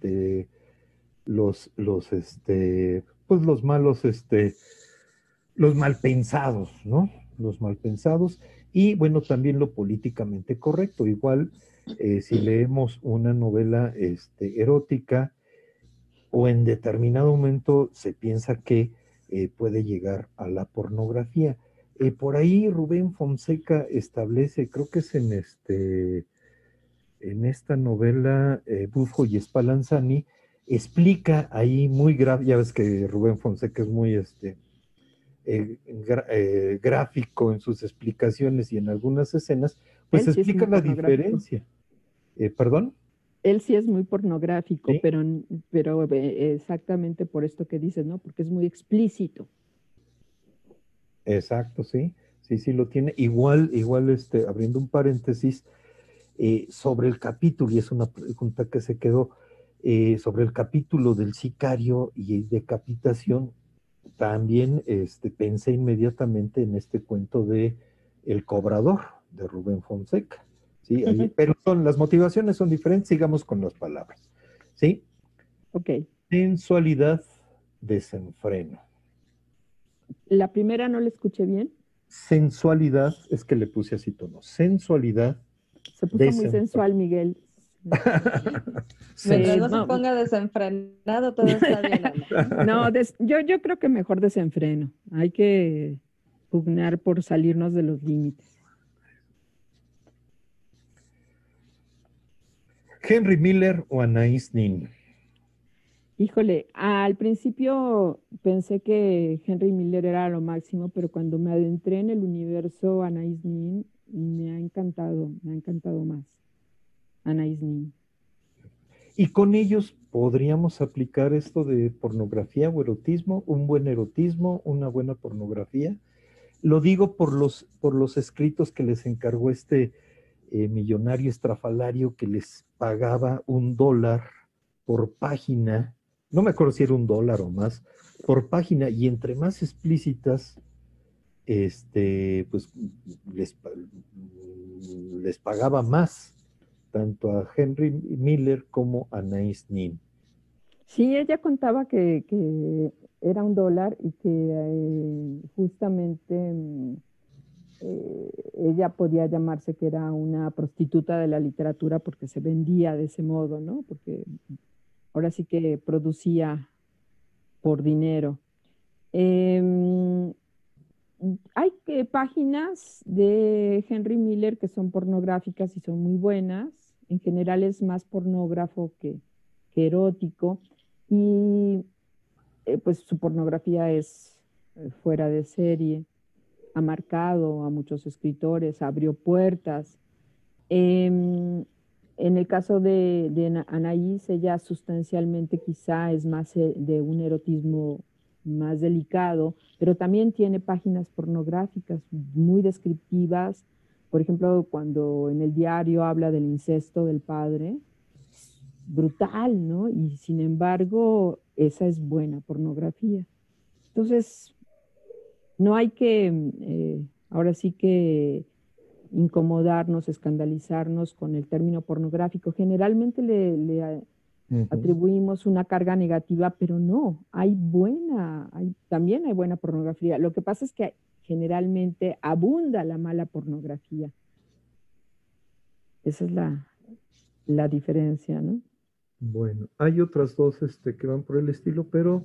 [SPEAKER 4] pues los malos, los malpensados, ¿no? Los malpensados. Y bueno, también lo políticamente correcto. Igual, si leemos una novela erótica o en determinado momento se piensa que puede llegar a la pornografía. Por ahí Rubén Fonseca establece, creo que es en esta novela Bufo y Spallanzani, explica ahí muy grave, ya ves que Rubén Fonseca es muy gráfico en sus explicaciones y en algunas escenas, pues
[SPEAKER 7] Él sí es
[SPEAKER 4] explica
[SPEAKER 7] muy
[SPEAKER 4] la
[SPEAKER 7] pornográfico.
[SPEAKER 4] diferencia. ¿Perdón?
[SPEAKER 7] Él sí es muy pornográfico,
[SPEAKER 4] ¿Sí?
[SPEAKER 7] pero exactamente por esto que dices, ¿no? Porque es muy explícito.
[SPEAKER 4] Exacto, sí. Sí lo tiene. Igual, abriendo un paréntesis, sobre el capítulo, y es una pregunta que se quedó, sobre el capítulo del sicario y decapitación, también pensé inmediatamente en este cuento de El cobrador, de Rubén Fonseca. ¿Sí? Pero las motivaciones son diferentes, sigamos con las palabras. ¿Sí?
[SPEAKER 7] Ok.
[SPEAKER 4] Sensualidad, desenfreno.
[SPEAKER 7] La primera no la escuché bien.
[SPEAKER 4] Sensualidad, es que le puse así tono. Sensualidad,
[SPEAKER 7] Se puso muy sensual, Miguel.
[SPEAKER 6] Mientras no se
[SPEAKER 7] No.
[SPEAKER 6] ponga desenfrenado, todo está bien, Ana.
[SPEAKER 7] No, yo creo que mejor desenfreno. Hay que pugnar por salirnos de los límites.
[SPEAKER 4] Henry Miller o Anaïs Nin.
[SPEAKER 7] Híjole, al principio pensé que Henry Miller era lo máximo, pero cuando me adentré en el universo Anaïs Nin, me ha encantado más Anaïs Nin.
[SPEAKER 4] Y con ellos podríamos aplicar esto de pornografía o erotismo, un buen erotismo, una buena pornografía. Lo digo por los escritos que les encargó este millonario estrafalario que les pagaba $1 por página, no me acuerdo si era $1 o más, por página, y entre más explícitas, pues les pagaba más, tanto a Henry Miller como a Anaïs Nin.
[SPEAKER 7] Sí, ella contaba que era $1 y que justamente ella podía llamarse que era una prostituta de la literatura porque se vendía de ese modo, ¿no? Porque ahora sí que producía por dinero. Hay páginas de Henry Miller que son pornográficas y son muy buenas. En general es más pornógrafo que erótico. Y pues su pornografía es fuera de serie. Ha marcado a muchos escritores, abrió puertas. En el caso de Anaïs, ella sustancialmente quizá es más de un erotismo más delicado, pero también tiene páginas pornográficas muy descriptivas. Por ejemplo, cuando en el diario habla del incesto del padre, brutal, ¿no? Y sin embargo, esa es buena pornografía. Entonces, no hay que, ahora sí que incomodarnos, escandalizarnos con el término pornográfico. Generalmente le atribuimos una carga negativa, pero no, también hay buena pornografía. Lo que pasa es que generalmente abunda la mala pornografía. Esa es la diferencia, ¿no?
[SPEAKER 4] Bueno, hay otras dos que van por el estilo, pero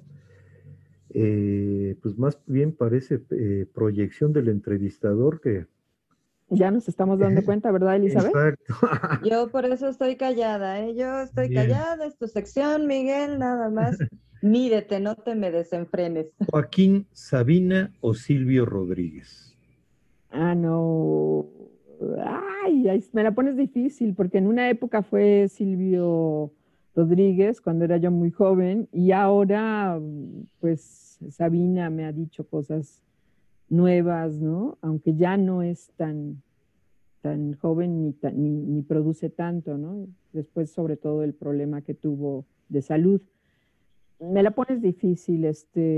[SPEAKER 4] pues más bien parece proyección del entrevistador que...
[SPEAKER 7] Ya nos estamos dando cuenta, ¿verdad, Elizabeth?
[SPEAKER 4] Exacto.
[SPEAKER 6] Yo por eso estoy callada, ¿eh? Yo estoy
[SPEAKER 4] Bien.
[SPEAKER 6] callada, es tu sección, Miguel, nada más. Mídete, no te me desenfrenes.
[SPEAKER 4] Joaquín Sabina o Silvio Rodríguez.
[SPEAKER 7] No. Ay, me la pones difícil, porque en una época fue Silvio Rodríguez, cuando era yo muy joven, y ahora, pues, Sabina me ha dicho cosas nuevas, ¿no? Aunque ya no es tan joven ni produce tanto, ¿no? Después, sobre todo, el problema que tuvo de salud. Me la pones difícil,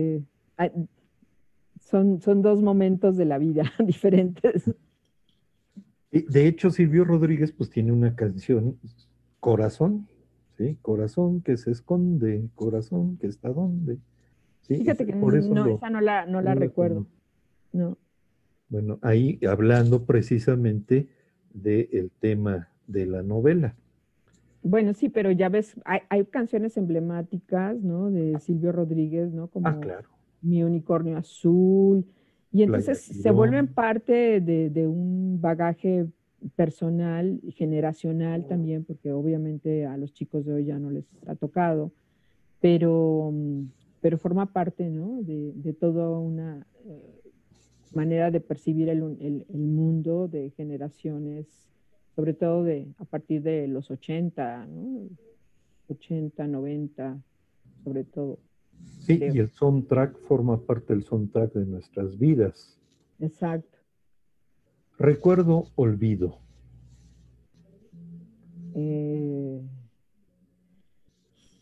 [SPEAKER 7] son dos momentos de la vida diferentes.
[SPEAKER 4] De hecho, Silvio Rodríguez pues tiene una canción, Corazón, ¿sí? Corazón que se esconde, corazón que está donde. ¿Sí?
[SPEAKER 7] Fíjate que
[SPEAKER 4] por eso
[SPEAKER 7] esa no la recuerdo. No.
[SPEAKER 4] Bueno, ahí hablando precisamente del tema de la novela.
[SPEAKER 7] Bueno, sí, pero ya ves, hay canciones emblemáticas, ¿no? De Silvio Rodríguez, ¿no? Como
[SPEAKER 4] Claro.
[SPEAKER 7] Mi unicornio azul. Y entonces
[SPEAKER 4] Playa
[SPEAKER 7] se vuelven
[SPEAKER 4] Girón.
[SPEAKER 7] parte de un bagaje personal y generacional también, porque obviamente a los chicos de hoy ya no les ha tocado, pero forma parte, ¿no? De toda una manera de percibir el mundo de generaciones, sobre todo a partir de los 80, ¿no? 80, 90, sobre todo.
[SPEAKER 4] Sí,
[SPEAKER 7] creo.
[SPEAKER 4] y el soundtrack forma parte del soundtrack de nuestras vidas.
[SPEAKER 7] Exacto.
[SPEAKER 4] Recuerdo, olvido.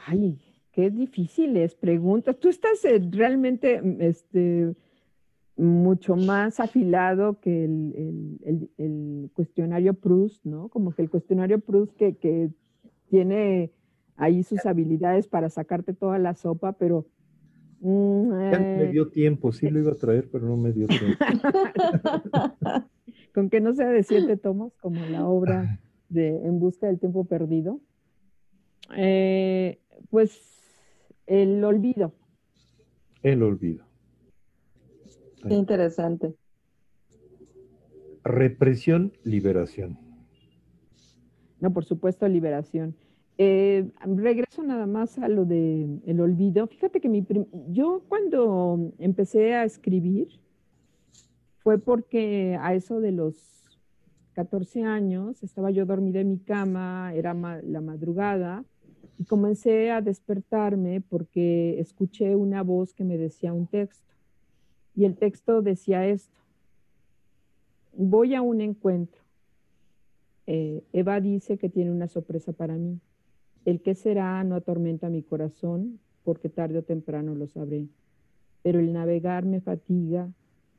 [SPEAKER 7] Ay, qué difíciles preguntas. Tú estás realmente mucho más afilado que el cuestionario Proust, ¿no? Como que el cuestionario Proust que tiene ahí sus habilidades para sacarte toda la sopa, pero...
[SPEAKER 4] Ya no me dio tiempo, sí lo iba a traer, pero no me dio tiempo.
[SPEAKER 7] Con que no sea de 7 tomos, como la obra de En busca del tiempo perdido. Pues el olvido.
[SPEAKER 4] El olvido.
[SPEAKER 6] Qué interesante.
[SPEAKER 4] Represión, liberación.
[SPEAKER 7] No, por supuesto, liberación. Regreso nada más a lo de el olvido. Fíjate que yo cuando empecé a escribir fue porque a eso de los 14 años estaba yo dormida en mi cama, era la madrugada, y comencé a despertarme porque escuché una voz que me decía un texto. Y el texto decía esto: voy a un encuentro. Eva dice que tiene una sorpresa para mí. El qué será no atormenta mi corazón, porque tarde o temprano lo sabré. Pero el navegar me fatiga,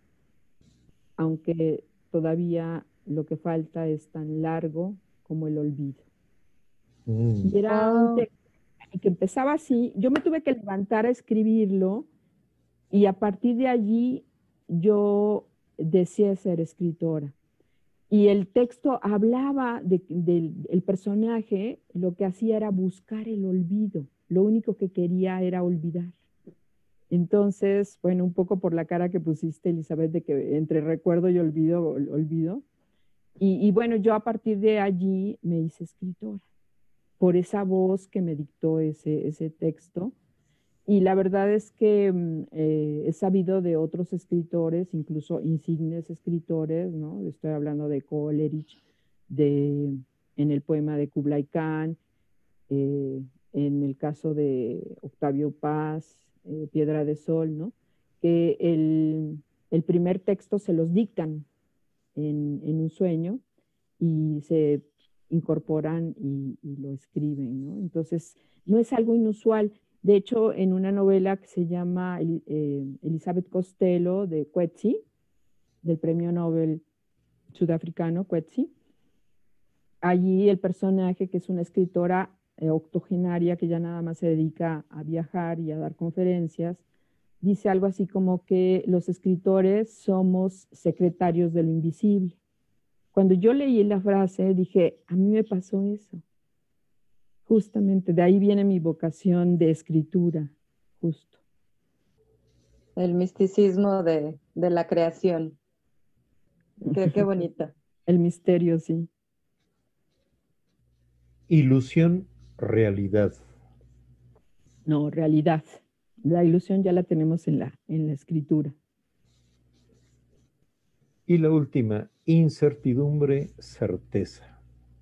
[SPEAKER 7] aunque todavía lo que falta es tan largo como el olvido. Y era un texto que empezaba así. Yo me tuve que levantar a escribirlo y a partir de allí yo deseé ser escritora. Y el texto hablaba del personaje, lo que hacía era buscar el olvido. Lo único que quería era olvidar. Entonces, bueno, un poco por la cara que pusiste, Elizabeth, de que entre recuerdo y olvido. Y bueno, yo a partir de allí me hice escritora, por esa voz que me dictó ese texto. Y la verdad es que he sabido de otros escritores, incluso insignes escritores, ¿no? Estoy hablando de Coleridge, en el poema de Kublai Khan, en el caso de Octavio Paz, Piedra de Sol, ¿no? Que el primer texto se los dictan en un sueño y se incorporan y lo escriben, ¿no? Entonces, no es algo inusual. De hecho, en una novela que se llama Elizabeth Costello de Coetzee, del premio Nobel sudafricano Coetzee, allí el personaje, que es una escritora octogenaria que ya nada más se dedica a viajar y a dar conferencias, dice algo así como que los escritores somos secretarios de lo invisible. Cuando yo leí la frase, dije, a mí me pasó eso. Justamente, de ahí viene mi vocación de escritura, justo.
[SPEAKER 6] El misticismo de la creación. Qué bonito.
[SPEAKER 7] El misterio, sí.
[SPEAKER 4] Ilusión, realidad.
[SPEAKER 7] No, realidad. La ilusión ya la tenemos en la escritura.
[SPEAKER 4] Y la última, incertidumbre, certeza.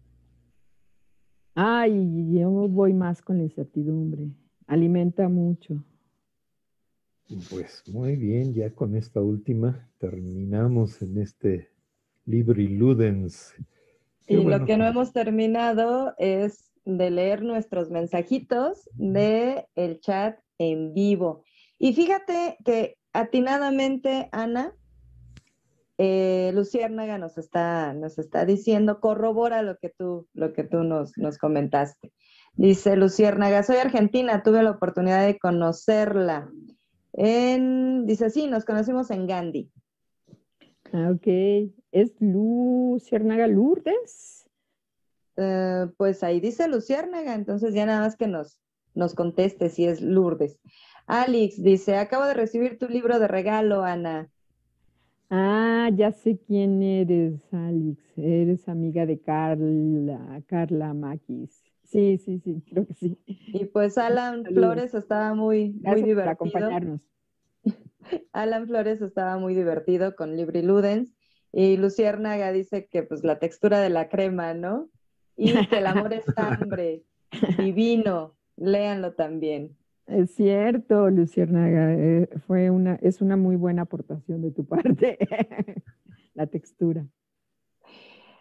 [SPEAKER 7] Ay, yo voy más con la incertidumbre. Alimenta mucho.
[SPEAKER 4] Pues muy bien, ya con esta última terminamos en este Libri Ludens.
[SPEAKER 6] Y bueno, lo que no hemos terminado es de leer nuestros mensajitos de el chat en vivo. Y fíjate que atinadamente, Ana, Luciérnaga nos está diciendo, corrobora lo que tú nos comentaste. Dice Luciérnaga, soy argentina, tuve la oportunidad de conocerla. Dice, sí, nos conocimos en Gandhi.
[SPEAKER 7] Ok, ¿es Luciérnaga Lourdes?
[SPEAKER 6] Pues ahí dice Luciérnaga, entonces ya nada más que nos conteste si es Lourdes. Alex dice, acabo de recibir tu libro de regalo, Ana.
[SPEAKER 7] Ah, ya sé quién eres, Alex. Eres amiga de Carla Maquis. Sí, creo que sí.
[SPEAKER 6] Y pues Alan Flores estaba muy divertido.
[SPEAKER 7] Por acompañarnos.
[SPEAKER 6] Alan Flores estaba muy divertido con Libri Ludens. Y Luciérnaga dice que pues la textura de la crema, ¿no? Y que el amor es hambre, divino. Léanlo también.
[SPEAKER 7] Es cierto, Luciérnaga, es una muy buena aportación de tu parte, la textura.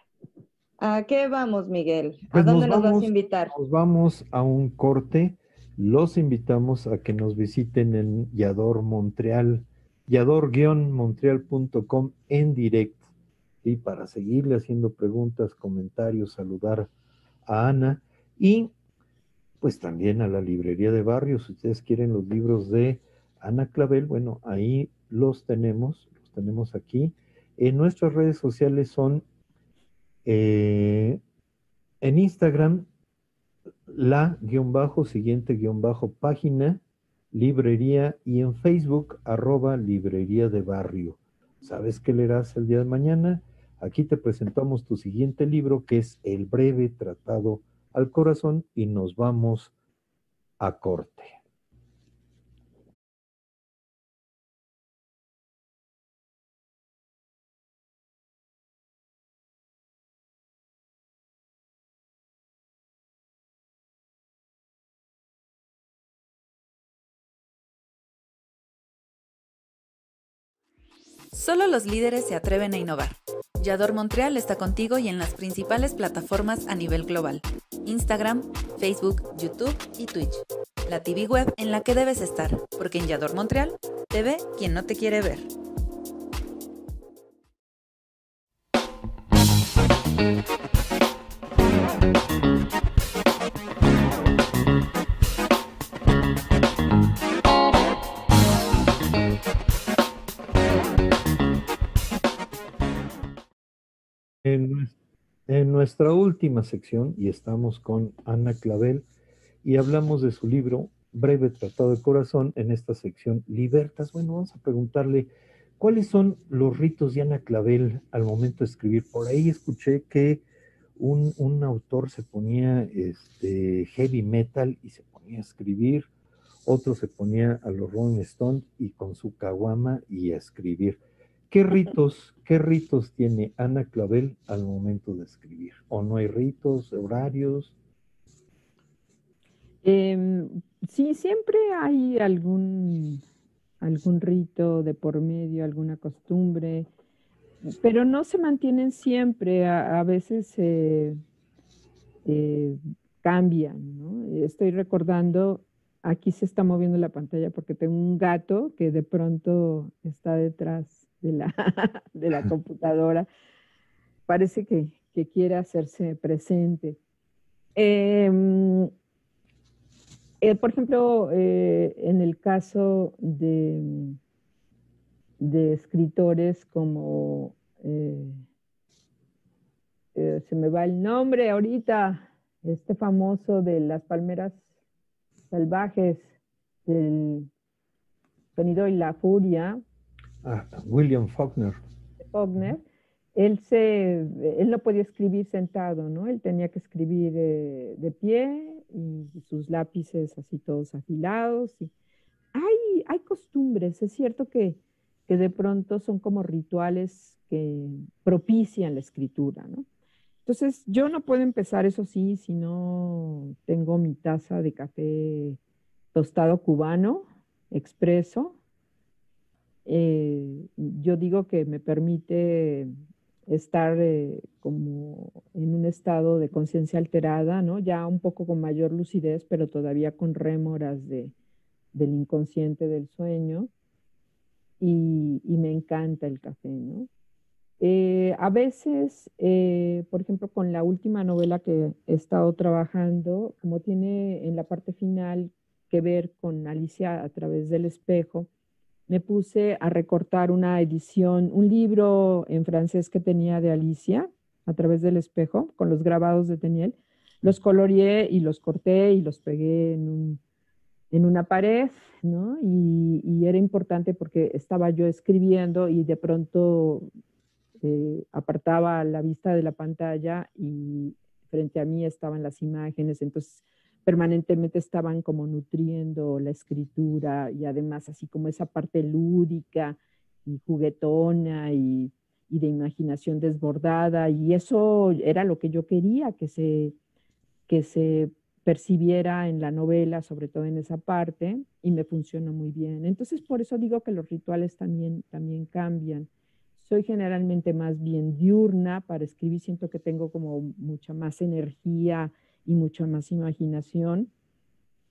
[SPEAKER 6] ¿A qué vamos, Miguel? ¿A dónde nos vas a invitar?
[SPEAKER 4] Nos vamos a un corte los invitamos a que nos visiten en Yador Montreal, yador-montreal.com en directo, y para seguirle haciendo preguntas, comentarios, saludar a Ana y pues también a la librería de barrio. Si ustedes quieren los libros de Ana Clavel, bueno, ahí los tenemos aquí. En nuestras redes sociales son en Instagram, siguiente página, librería, y en Facebook, @librería de barrio. ¿Sabes qué leerás el día de mañana? Aquí te presentamos tu siguiente libro, que es El breve tratado al corazón, y nos vamos a corte.
[SPEAKER 8] Solo los líderes se atreven a innovar. Yador Montreal está contigo y en las principales plataformas a nivel global: Instagram, Facebook, YouTube y Twitch. La TV web en la que debes estar, porque en Yador Montreal te ve quien no te quiere ver.
[SPEAKER 4] En nuestra última sección, y estamos con Ana Clavel, y hablamos de su libro Breve Tratado de Corazón, en esta sección Libertas. Bueno, vamos a preguntarle cuáles son los ritos de Ana Clavel al momento de escribir. Por ahí escuché que un autor se ponía heavy metal y se ponía a escribir, otro se ponía a los Rolling Stones y con su caguama y a escribir. ¿Qué ritos tiene Ana Clavel al momento de escribir? ¿O no hay ritos, horarios?
[SPEAKER 7] Sí, siempre hay algún rito de por medio, alguna costumbre, pero no se mantienen siempre, a veces cambian, ¿no? Estoy recordando, aquí se está moviendo la pantalla porque tengo un gato que de pronto está detrás de la, de la computadora. Parece que quiere hacerse presente. Por ejemplo, en el caso de escritores como, se me va el nombre ahorita, este famoso de las palmeras salvajes, del Sonido y la Furia,
[SPEAKER 4] William Faulkner.
[SPEAKER 7] Faulkner, él no podía escribir sentado, ¿no? Él tenía que escribir de pie y sus lápices así todos afilados. Y hay costumbres, es cierto que de pronto son como rituales que propician la escritura, ¿no? Entonces, yo no puedo empezar, eso sí, si no tengo mi taza de café tostado cubano, expreso. Yo digo que me permite estar como en un estado de conciencia alterada, ¿no? Ya un poco con mayor lucidez, pero todavía con rémoras del inconsciente del sueño. Y me encanta el café, ¿no? A veces, por ejemplo, con la última novela que he estado trabajando, como tiene en la parte final que ver con Alicia a través del espejo, me puse a recortar una edición, un libro en francés que tenía de Alicia a través del espejo, con los grabados de Teniel. Los coloreé y los corté y los pegué en una pared, ¿no? Y era importante porque estaba yo escribiendo y de pronto apartaba la vista de la pantalla y frente a mí estaban las imágenes, entonces permanentemente estaban como nutriendo la escritura y además así como esa parte lúdica y juguetona y de imaginación desbordada, y eso era lo que yo quería que se percibiera en la novela, sobre todo en esa parte, y me funcionó muy bien. Entonces, por eso digo que los rituales también cambian. Soy generalmente más bien diurna para escribir, siento que tengo como mucha más energía y mucha más imaginación,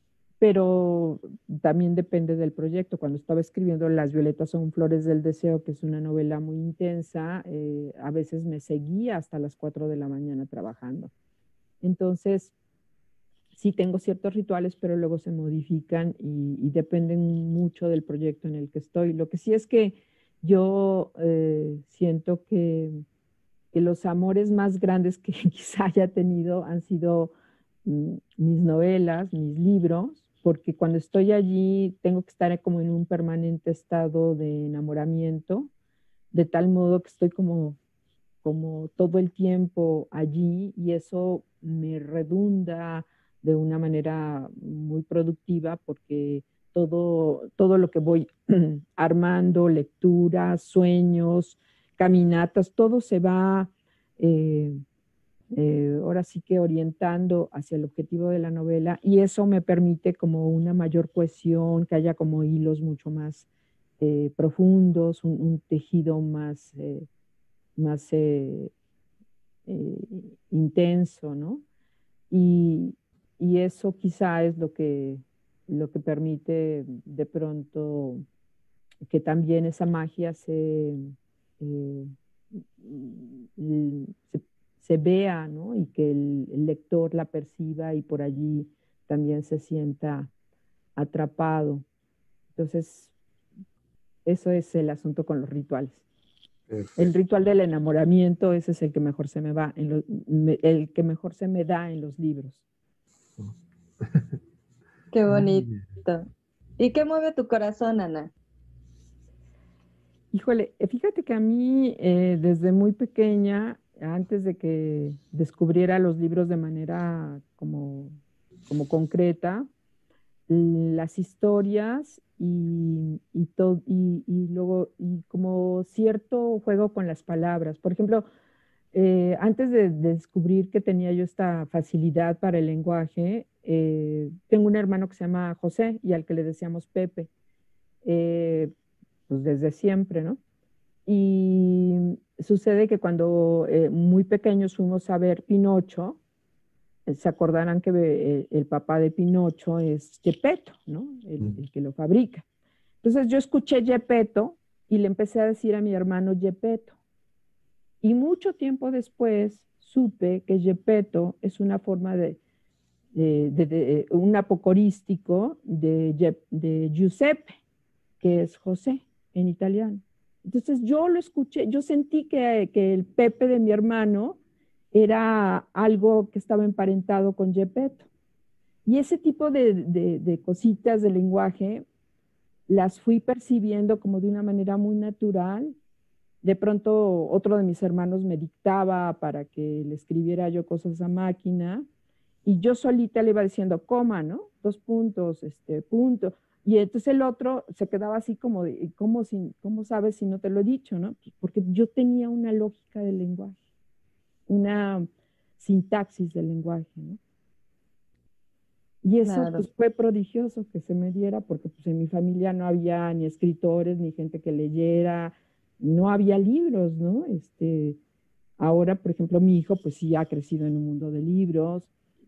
[SPEAKER 7] pero también depende del proyecto. Cuando estaba escribiendo Las violetas son flores del deseo, que es una novela muy intensa, a veces me seguía hasta las 4 de la mañana trabajando. Entonces, sí tengo ciertos rituales, pero luego se modifican y dependen mucho del proyecto en el que estoy. Lo que sí es que yo siento que los amores más grandes que quizá haya tenido han sido mis novelas, mis libros, porque cuando estoy allí tengo que estar como en un permanente estado de enamoramiento, de tal modo que estoy como todo el tiempo allí, y eso me redunda de una manera muy productiva, porque todo lo que voy armando, lecturas, sueños, caminatas, todo se va ahora sí que orientando hacia el objetivo de la novela, y eso me permite como una mayor cohesión, que haya como hilos mucho más profundos, un tejido más intenso, ¿no? Y, y eso quizá es lo que permite de pronto que también esa magia eh, se, se vea, ¿no? Y que el lector la perciba y por allí también se sienta atrapado. Entonces, eso es el asunto con los rituales. El ritual del enamoramiento, ese es el que mejor se me va, el que mejor se me da en los libros.
[SPEAKER 6] Qué bonito. ¿Y qué mueve tu corazón, Ana?
[SPEAKER 7] Híjole, fíjate que a mí desde muy pequeña, antes de que descubriera los libros de manera como concreta, las historias y luego como cierto juego con las palabras. Por ejemplo, antes de descubrir que tenía yo esta facilidad para el lenguaje, tengo un hermano que se llama José y al que le decíamos Pepe, pues desde siempre, ¿no? Y sucede que cuando muy pequeños fuimos a ver Pinocho, se acordarán que el papá de Pinocho es Geppetto, ¿no? El que lo fabrica. Entonces yo escuché Geppetto y le empecé a decir a mi hermano Geppetto. Y mucho tiempo después supe que Geppetto es una forma un apocorístico de Giuseppe, que es José en italiano. Entonces yo lo escuché, yo sentí que el Pepe de mi hermano era algo que estaba emparentado con Geppetto. Y ese tipo de cositas de lenguaje las fui percibiendo como de una manera muy natural. De pronto otro de mis hermanos me dictaba para que le escribiera yo cosas a máquina y yo solita le iba diciendo coma, ¿no? 2 puntos, punto. Y entonces el otro se quedaba así como de, ¿cómo sabes si no te lo he dicho, no? Porque yo tenía una lógica del lenguaje, una sintaxis del lenguaje, ¿no? Y eso
[SPEAKER 6] Claro.
[SPEAKER 7] pues, fue prodigioso que se me diera, porque pues, en mi familia no había ni escritores, ni gente que leyera, no había libros, ¿no? Ahora, por ejemplo, mi hijo pues sí ha crecido en un mundo de libros,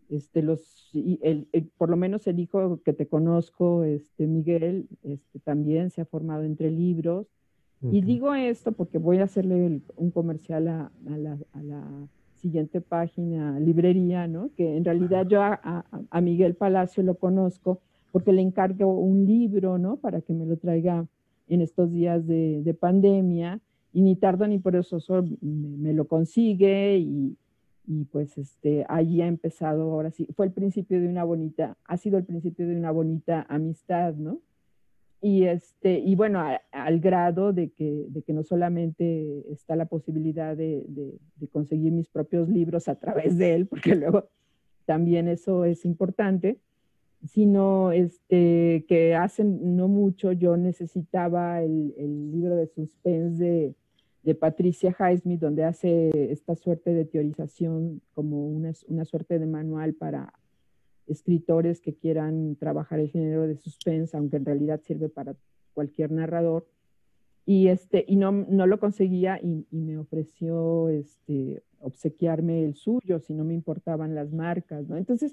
[SPEAKER 7] por lo menos el hijo que te conozco, Miguel, también se ha formado entre libros. Y digo esto porque voy a hacerle un comercial a la siguiente página, librería, ¿no? Que en realidad yo a Miguel Palacio lo conozco porque le encargo un libro, ¿no? Para que me lo traiga en estos días de pandemia, y ni tardo ni por eso me lo consigue y pues allí ha empezado, ahora sí, ha sido el principio de una bonita amistad, ¿no? Y bueno, al grado de que no solamente está la posibilidad de conseguir mis propios libros a través de él, porque luego también eso es importante, sino que hace no mucho yo necesitaba el libro de suspense de Patricia Highsmith, donde hace esta suerte de teorización como una suerte de manual para escritores que quieran trabajar el género de suspense, aunque en realidad sirve para cualquier narrador. Y no lo conseguía y me ofreció obsequiarme el suyo si no me importaban las marcas, ¿no? Entonces,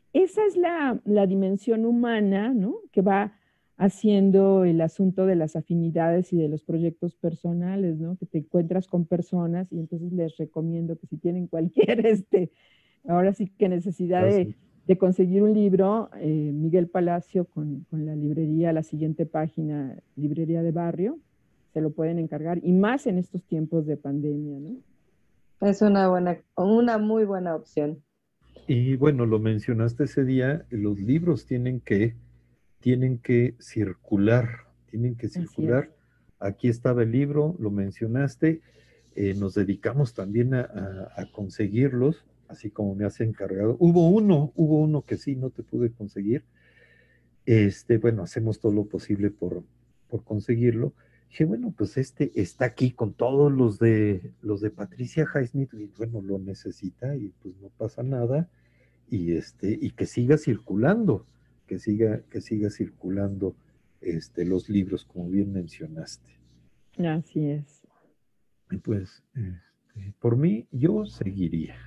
[SPEAKER 7] esa es la dimensión humana, ¿no? Que va haciendo el asunto de las afinidades y de los proyectos personales, ¿no? Que te encuentras con personas y entonces les recomiendo que si tienen cualquier, ahora sí que necesidad de conseguir un libro, Miguel Palacio con la librería, la siguiente página, Librería de Barrio, se lo pueden encargar, y más en estos tiempos de pandemia, ¿no?
[SPEAKER 6] Es una muy buena opción.
[SPEAKER 4] Y bueno, lo mencionaste ese día, los libros tienen que circular, tienen que circular. Aquí estaba el libro, lo mencionaste, nos dedicamos también a conseguirlos, así como me has encargado. Hubo uno que sí no te pude conseguir. Bueno, hacemos todo lo posible por conseguirlo. Dije, bueno, pues está aquí con todos los de Patricia Highsmith, y bueno, lo necesita y pues no pasa nada, y que siga circulando, que siga circulando los libros, como bien mencionaste.
[SPEAKER 7] Así es.
[SPEAKER 4] Y pues, por mí, yo seguiría.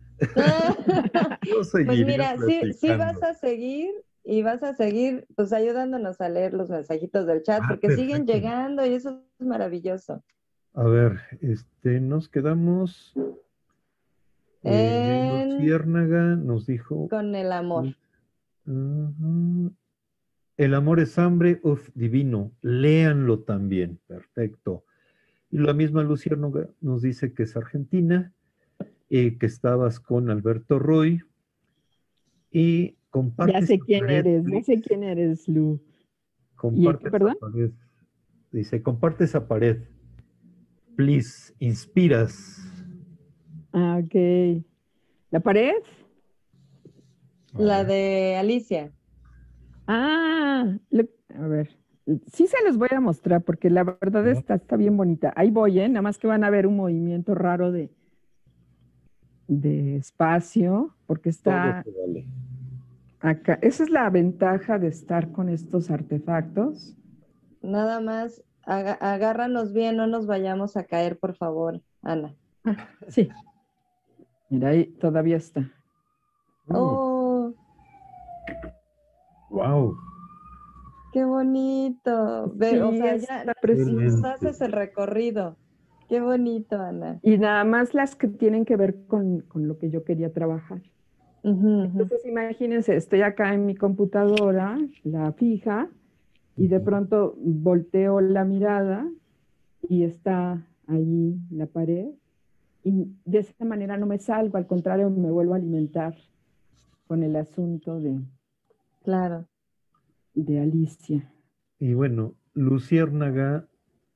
[SPEAKER 4] Yo seguiría.
[SPEAKER 6] Pues mira, sí vas a seguir, y vas a seguir pues ayudándonos a leer los mensajitos del chat, porque
[SPEAKER 4] perfecto.
[SPEAKER 6] siguen llegando y eso es maravilloso.
[SPEAKER 4] A ver, nos quedamos. Luciérnaga nos dijo.
[SPEAKER 6] Con el amor.
[SPEAKER 4] El amor es hambre, divino. Léanlo también. Perfecto. Y la misma Luciérnaga nos dice que es argentina, que estabas con Alberto Roy, y compartes.
[SPEAKER 7] Ya sé quién eres, Lu.
[SPEAKER 4] Comparte esa pared. Dice, comparte esa pared. Please, inspiras.
[SPEAKER 7] Ah, ok. ¿La pared?
[SPEAKER 6] La de Alicia.
[SPEAKER 7] Ah, a ver. Sí se los voy a mostrar porque la verdad está bien bonita. Ahí voy, nada más que van a ver un movimiento raro de espacio, porque está acá. Esa es la ventaja de estar con estos artefactos.
[SPEAKER 6] Nada más, agárranos bien, no nos vayamos a caer, por favor, Ana.
[SPEAKER 7] Sí. Mira, ahí todavía está.
[SPEAKER 6] ¡Oh!
[SPEAKER 4] ¡Wow!
[SPEAKER 6] ¡Qué bonito!
[SPEAKER 7] Sí,
[SPEAKER 6] o sea, ya nos haces el recorrido. ¡Qué bonito, Ana!
[SPEAKER 7] Y nada más las que tienen que ver con lo que yo quería trabajar. Entonces, imagínense, estoy acá en mi computadora, la fija, y de pronto volteo la mirada y está ahí la pared. Y de esa manera no me salgo, al contrario, me vuelvo a alimentar con el asunto de Alicia.
[SPEAKER 4] Y bueno, Luciérnaga,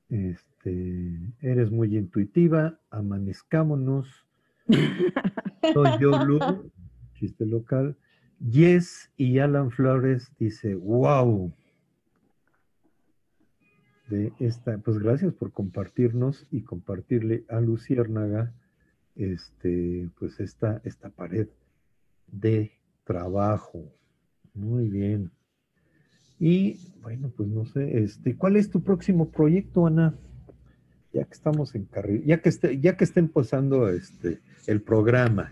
[SPEAKER 4] eres muy intuitiva, amanezcámonos. Soy yo, Lu, chiste local. Yes, y Alan Flores dice, wow. Pues gracias por compartirnos y compartirle a Luciérnaga pues esta pared de trabajo. Muy bien. Y bueno, pues no sé, ¿cuál es tu próximo proyecto, Ana? Ya que estamos en carril, ya que esté empezando el programa.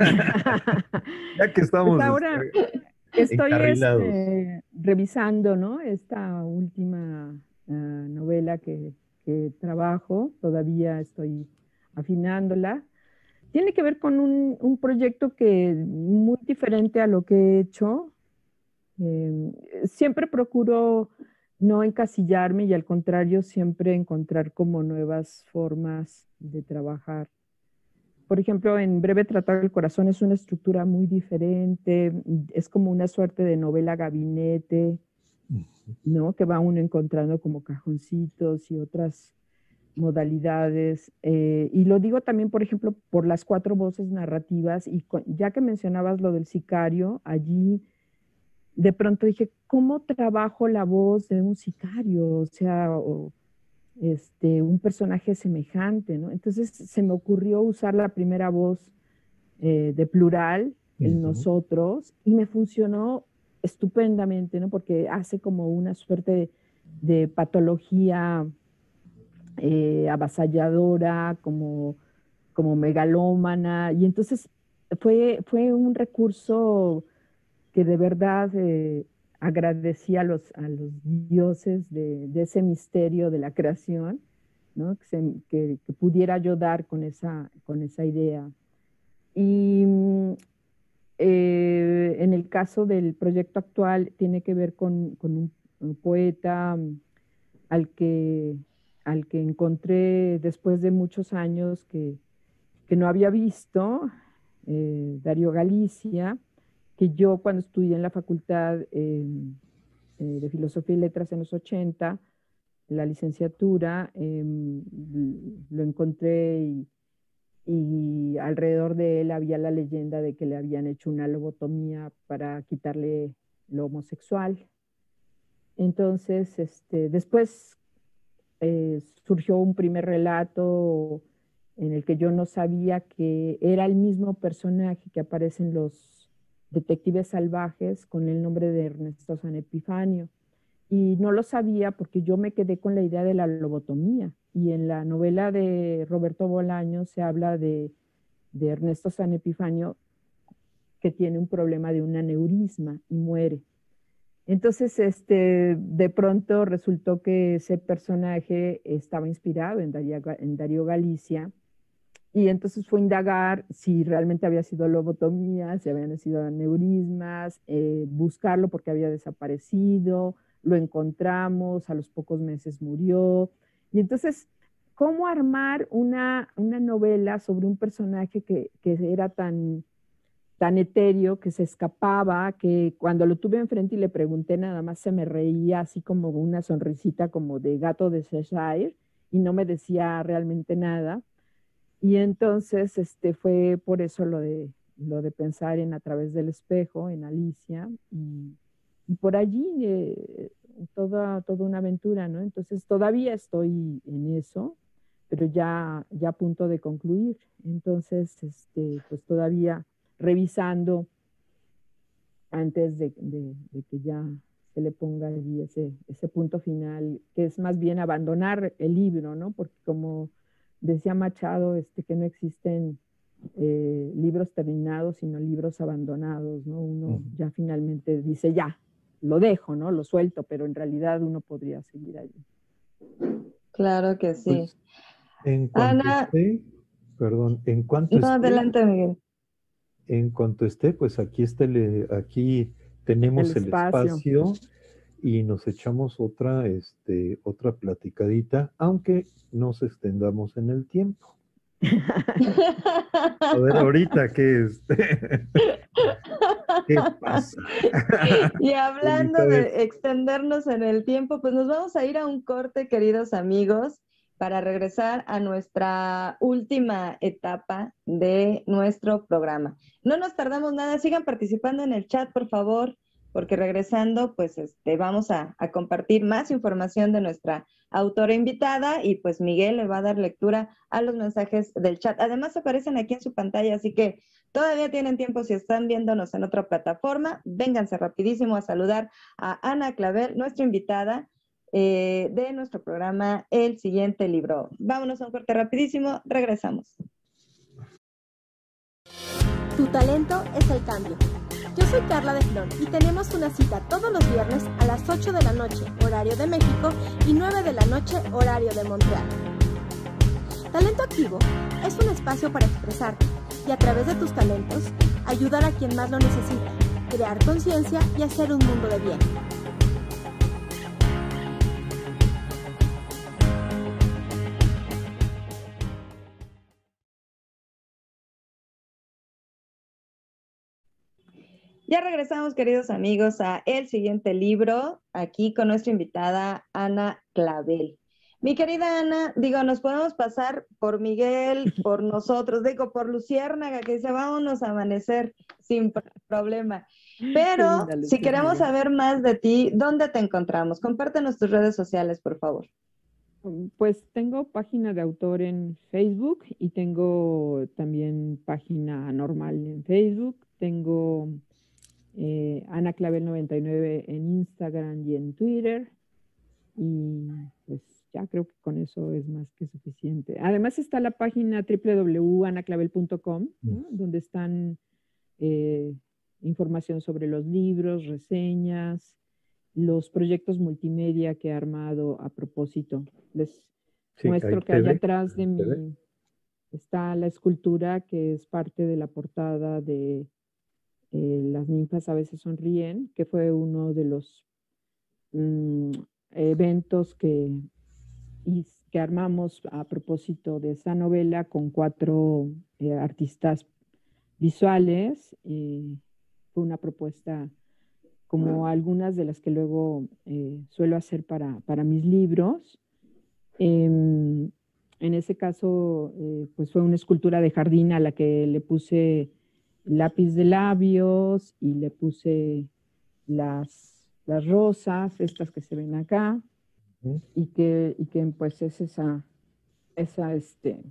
[SPEAKER 4] Ya que estamos
[SPEAKER 7] pues ahora estoy revisando, ¿no? Esta última novela que trabajo, todavía estoy afinándola. Tiene que ver con un proyecto muy diferente a lo que he hecho. Siempre procuro no encasillarme y al contrario siempre encontrar como nuevas formas de trabajar. Por ejemplo, en Breve Tratado del Corazón es una estructura muy diferente, es como una suerte de novela gabinete, ¿no? Que va uno encontrando como cajoncitos y otras modalidades. Y lo digo también, por ejemplo, por las 4 voces narrativas, y ya que mencionabas lo del sicario, allí de pronto dije, ¿cómo trabajo la voz de un sicario? O sea, un personaje semejante, ¿no? Entonces se me ocurrió usar la primera voz de plural, el nosotros, y me funcionó estupendamente, ¿no? Porque hace como una suerte de patología avasalladora, como megalómana, y entonces fue un recurso que de verdad agradecía a los dioses de ese misterio de la creación, ¿no? Que pudiera ayudar con esa idea. Y en el caso del proyecto actual tiene que ver con un poeta al que encontré después de muchos años que no había visto, Darío Galicia, que yo cuando estudié en la Facultad de Filosofía y Letras en los 80, la licenciatura, lo encontré y alrededor de él había la leyenda de que le habían hecho una lobotomía para quitarle lo homosexual. Entonces, después surgió un primer relato en el que yo no sabía que era el mismo personaje que aparece en Los Detectives Salvajes con el nombre de Ernesto San Epifanio. Y no lo sabía porque yo me quedé con la idea de la lobotomía. Y en la novela de Roberto Bolaño se habla de Ernesto San Epifanio, que tiene un problema de un aneurisma y muere. Entonces, de pronto resultó que ese personaje estaba inspirado en Darío Galicia, y entonces fue a indagar si realmente había sido lobotomía, si habían sido aneurismas, buscarlo porque había desaparecido, lo encontramos, a los pocos meses murió. Y entonces, ¿cómo armar una novela sobre un personaje que era tan etéreo, que se escapaba, que cuando lo tuve enfrente y le pregunté, nada más se me reía así como una sonrisita como de gato de Cheshire y no me decía realmente nada? Y entonces fue por eso lo de pensar en A través del espejo, en Alicia, y por allí toda una aventura, ¿no? Entonces todavía estoy en eso, pero ya a punto de concluir. Entonces, pues todavía revisando antes de que ya se le ponga allí ese punto final, que es más bien abandonar el libro, ¿no? Porque como decía Machado, que no existen libros terminados, sino libros abandonados, ¿no? Uno ya finalmente dice, ya, lo dejo, ¿no? Lo suelto, pero en realidad uno podría seguir allí.
[SPEAKER 6] Claro que sí.
[SPEAKER 4] Pues, en cuanto
[SPEAKER 6] Ana,
[SPEAKER 4] esté, perdón, en cuanto
[SPEAKER 6] no,
[SPEAKER 4] esté,
[SPEAKER 6] adelante, Miguel.
[SPEAKER 4] en cuanto esté, pues aquí tenemos el espacio y nos echamos otra platicadita, aunque nos extendamos en el tiempo. A ver, ahorita, ¿qué pasa?
[SPEAKER 6] Y hablando de extendernos en el tiempo, pues nos vamos a ir a un corte, queridos amigos, para regresar a nuestra última etapa de nuestro programa. No nos tardamos nada, sigan participando en el chat, por favor, porque regresando, pues vamos a compartir más información de nuestra autora invitada y pues Miguel le va a dar lectura a los mensajes del chat. Además aparecen aquí en su pantalla, así que todavía tienen tiempo si están viéndonos en otra plataforma. Vénganse rapidísimo a saludar a Ana Clavel, nuestra invitada de nuestro programa El Siguiente Libro. Vámonos a un corte rapidísimo, regresamos.
[SPEAKER 9] Tu talento es el cambio. Yo soy Carla de Flor y tenemos una cita todos los viernes a las 8 de la noche, horario de México, y 9 de la noche, horario de Montreal. Talento Activo es un espacio para expresarte y a través de tus talentos ayudar a quien más lo necesita, crear conciencia y hacer un mundo de bien.
[SPEAKER 6] Ya regresamos, queridos amigos, a El Siguiente Libro, aquí con nuestra invitada Ana Clavel. Mi querida Ana, nos podemos pasar por Miguel, por nosotros, por Luciérnaga, que dice, vámonos a amanecer sin problema. Pero si queremos saber más de ti, ¿dónde te encontramos? Compártenos tus redes sociales, por favor.
[SPEAKER 7] Pues tengo página de autor en Facebook y tengo también página normal en Facebook. Tengo Ana Clavel 99 en Instagram y en Twitter. Y pues ya creo que con eso es más que suficiente. Además está la página www.anaclavel.com, ¿no? Donde están información sobre los libros, reseñas, los proyectos multimedia que he armado a propósito. Les muestro que allá atrás de mí está la escultura que es parte de la portada de Las ninfas a veces sonríen, que fue uno de los eventos que armamos a propósito de esa novela con 4 artistas visuales. Fue una propuesta como algunas de las que luego suelo hacer para mis libros. En ese caso, pues fue una escultura de jardín a la que le puse lápiz de labios y le puse las rosas, estas que se ven acá, y que pues es esa ahí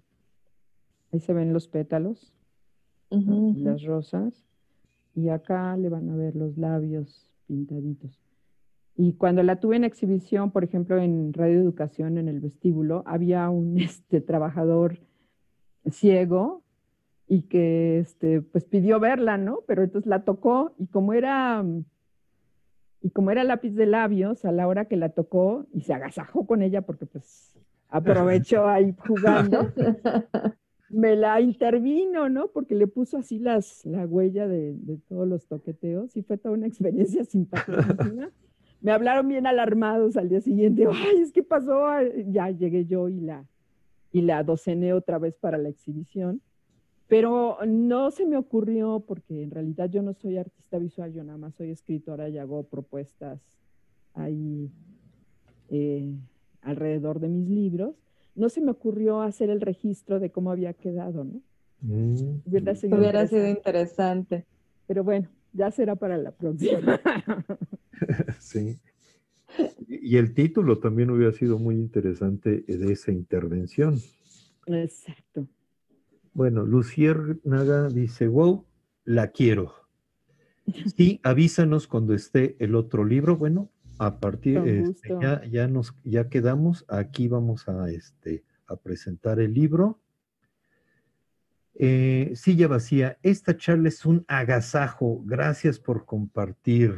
[SPEAKER 7] se ven los pétalos, las rosas, y acá le van a ver los labios pintaditos. Y cuando la tuve en exhibición, por ejemplo, en Radio Educación, en el vestíbulo, había un trabajador ciego y que pues pidió verla, ¿no? Pero entonces la tocó y como era lápiz de labios, a la hora que la tocó y se agasajó con ella porque pues aprovechó ahí jugando, me la intervino, ¿no? Porque le puso así la huella de todos los toqueteos y fue toda una experiencia simpática. Me hablaron bien alarmados al día siguiente. ¡Ay, es que pasó! Ya llegué yo y la docené otra vez para la exhibición. Pero no se me ocurrió, porque en realidad yo no soy artista visual, yo nada más soy escritora y hago propuestas ahí alrededor de mis libros. No se me ocurrió hacer el registro de cómo había quedado, ¿no? Hubiera sido interesante. Pero bueno, ya será para la próxima.
[SPEAKER 4] Sí. Y el título también hubiera sido muy interesante de esa intervención.
[SPEAKER 7] Exacto.
[SPEAKER 4] Bueno, Luciérnaga dice, wow, la quiero. Sí, avísanos cuando esté el otro libro. Bueno, a partir, ya quedamos. Aquí vamos a presentar el libro. Silla vacía, esta charla es un agasajo. Gracias por compartir.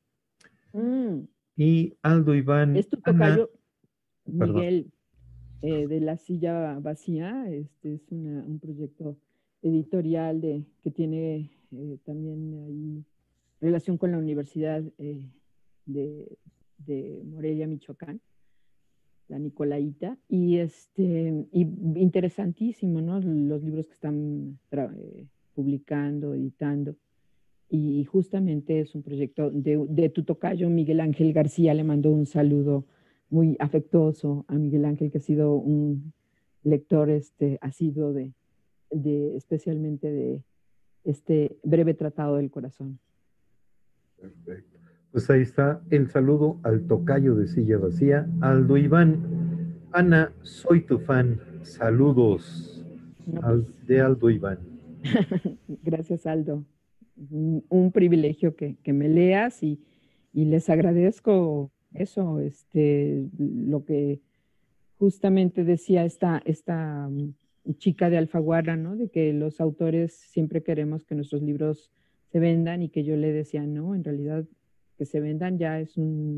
[SPEAKER 4] Y Aldo Iván.
[SPEAKER 7] Es tu tocayo, Miguel, de La Silla Vacía. Es un proyecto editorial que tiene también ahí relación con la Universidad de Morelia, Michoacán, la Nicolaita, y interesantísimo, ¿no? Los libros que están publicando, editando. Y justamente es un proyecto de tu tocayo, Miguel Ángel García. Le mando un saludo muy afectuoso a Miguel Ángel, que ha sido un lector asiduo especialmente de este breve tratado del corazón.
[SPEAKER 4] Perfecto. Pues ahí está el saludo al tocayo de Silla Vacía, Aldo Iván. Ana, soy tu fan. Saludos de Aldo Iván.
[SPEAKER 7] Gracias, Aldo. Un privilegio que me leas y les agradezco eso, lo que justamente decía esta chica de Alfaguara, ¿no? De que los autores siempre queremos que nuestros libros se vendan, y que yo le decía, no, en realidad que se vendan ya es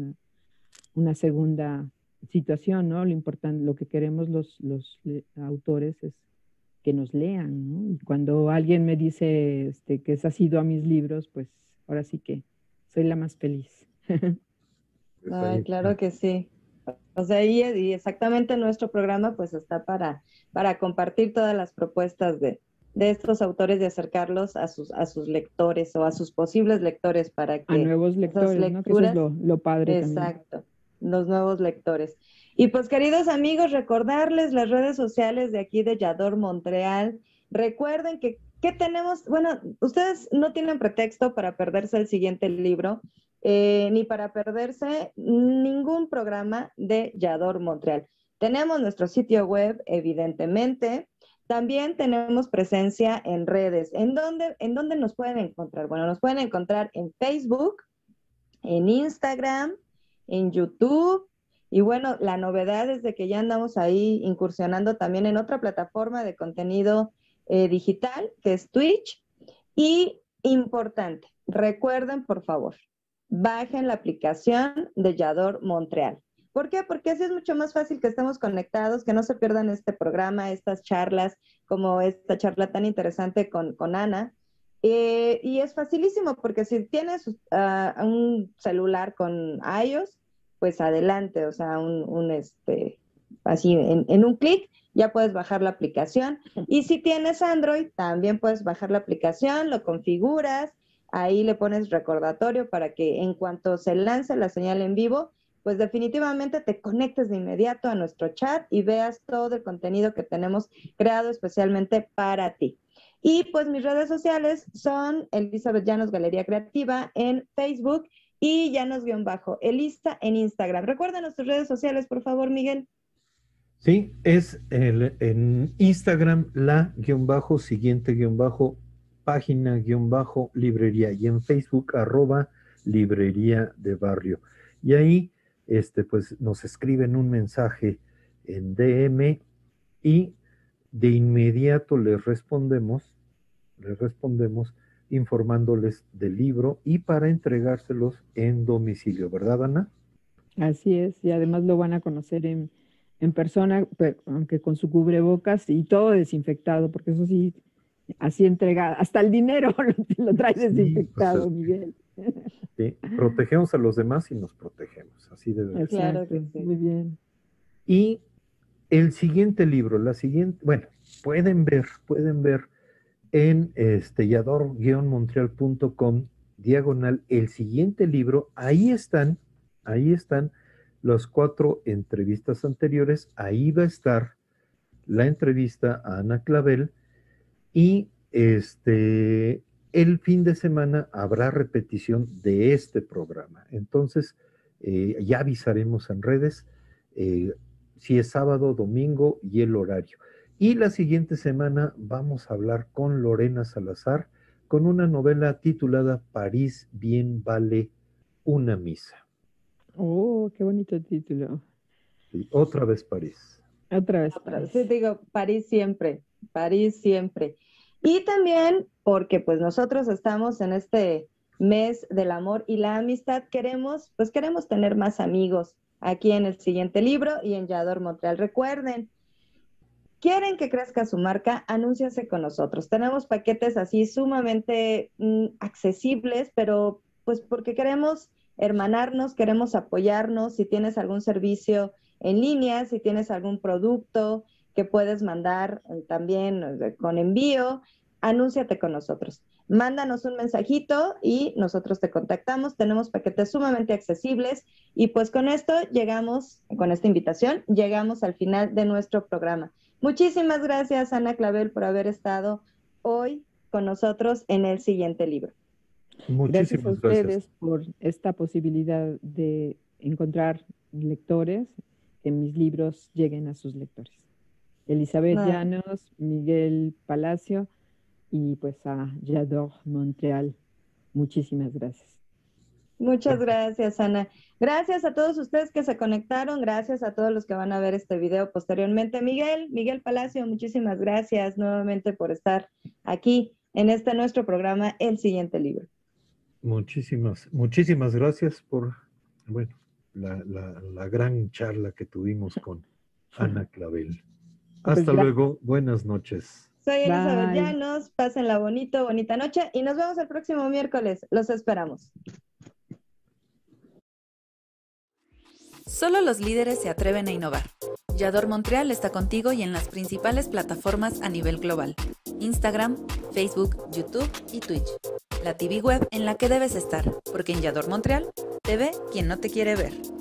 [SPEAKER 7] una segunda situación, ¿no? Lo importante, lo que queremos los autores es que nos lean, ¿no? Y cuando alguien me dice que es asiduo a mis libros, pues ahora sí que soy la más feliz.
[SPEAKER 6] Ay, claro que sí. O sea, y exactamente nuestro programa pues está para compartir todas las propuestas de estos autores, de acercarlos a sus lectores o a sus posibles lectores, para que
[SPEAKER 7] a nuevos lectores, ¿no? Que eso es lo padre.
[SPEAKER 6] Exacto, los nuevos lectores. Y pues, queridos amigos, recordarles las redes sociales de aquí de Yador Montreal. Recuerden que tenemos, bueno, ustedes no tienen pretexto para perderse el siguiente libro, ni para perderse ningún programa de Yador Montreal. Tenemos nuestro sitio web, evidentemente. También tenemos presencia en redes. ¿En dónde nos pueden encontrar? Bueno, nos pueden encontrar en Facebook, en Instagram, en YouTube. Y bueno, la novedad es de que ya andamos ahí incursionando también en otra plataforma de contenido digital, que es Twitch. Y Importante, recuerden por favor, bajen la aplicación de Yador Montreal. ¿Por qué? Porque así es mucho más fácil que estemos conectados, que no se pierdan este programa, estas charlas, como esta charla tan interesante con Ana. Y es facilísimo, porque si tienes un celular con iOS, pues adelante, o sea, así en un clic ya puedes bajar la aplicación. Y si tienes Android, también puedes bajar la aplicación, lo configuras, ahí le pones recordatorio para que en cuanto se lance la señal en vivo, pues definitivamente te conectes de inmediato a nuestro chat y veas todo el contenido que tenemos creado especialmente para ti. Y pues mis redes sociales son Elizabeth Llanos Galería Creativa en Facebook y Llanos-Elisa en Instagram. Recuérdanos tus redes sociales, por favor, Miguel.
[SPEAKER 4] Sí, es en Instagram _página_librería y en Facebook @librería de barrio. Y ahí pues nos escriben un mensaje en DM y de inmediato les respondemos informándoles del libro y para entregárselos en domicilio, ¿verdad, Ana?
[SPEAKER 7] Así es, y además lo van a conocer en persona, aunque con su cubrebocas y todo desinfectado, porque eso sí, así entregada, hasta el dinero lo trae desinfectado, pues, Miguel.
[SPEAKER 4] Sí, protegemos a los demás y nos protegemos, así debe ser.
[SPEAKER 7] Claro que sí. Muy bien.
[SPEAKER 4] Y el siguiente libro, bueno, pueden ver en yador-montreal.com / el siguiente libro, ahí están las 4 entrevistas anteriores, ahí va a estar la entrevista a Ana Clavel y el fin de semana habrá repetición de este programa. Entonces, ya avisaremos en redes si es sábado, domingo y el horario. Y la siguiente semana vamos a hablar con Lorena Salazar con una novela titulada París bien vale una misa.
[SPEAKER 7] Oh, qué bonito título.
[SPEAKER 4] Sí, otra vez París.
[SPEAKER 7] Otra vez París.
[SPEAKER 6] Sí, digo, París siempre. Y también porque pues nosotros estamos en este mes del amor y la amistad, queremos tener más amigos aquí en el siguiente libro y en Yador Montreal. Recuerden, ¿quieren que crezca su marca? Anúnciase con nosotros. Tenemos paquetes así sumamente accesibles, pero pues porque queremos hermanarnos, queremos apoyarnos. Si tienes algún servicio en línea, si tienes algún producto que puedes mandar también con envío, anúnciate con nosotros. Mándanos un mensajito y nosotros te contactamos. Tenemos paquetes sumamente accesibles y pues con esta invitación, llegamos al final de nuestro programa. Muchísimas gracias, Ana Clavel, por haber estado hoy con nosotros en el siguiente libro.
[SPEAKER 7] Gracias a ustedes por esta posibilidad de encontrar lectores, que mis libros lleguen a sus lectores. Elizabeth Llanos, Miguel Palacio y pues a Yador Montreal. Muchísimas gracias.
[SPEAKER 6] Muchas gracias, Ana. Gracias a todos ustedes que se conectaron, gracias a todos los que van a ver este video posteriormente. Miguel Palacio, muchísimas gracias nuevamente por estar aquí en nuestro programa El Siguiente Libro.
[SPEAKER 4] Muchísimas gracias por, la gran charla que tuvimos con Ana Clavel. Hasta luego, buenas noches.
[SPEAKER 6] Soy Elizabeth Llanos, pásenla bonita noche y nos vemos el próximo miércoles. Los esperamos.
[SPEAKER 8] Solo los líderes se atreven a innovar. Yador Montreal está contigo y en las principales plataformas a nivel global: Instagram, Facebook, YouTube y Twitch. La TV web en la que debes estar, porque en Yador Montreal te ve quien no te quiere ver.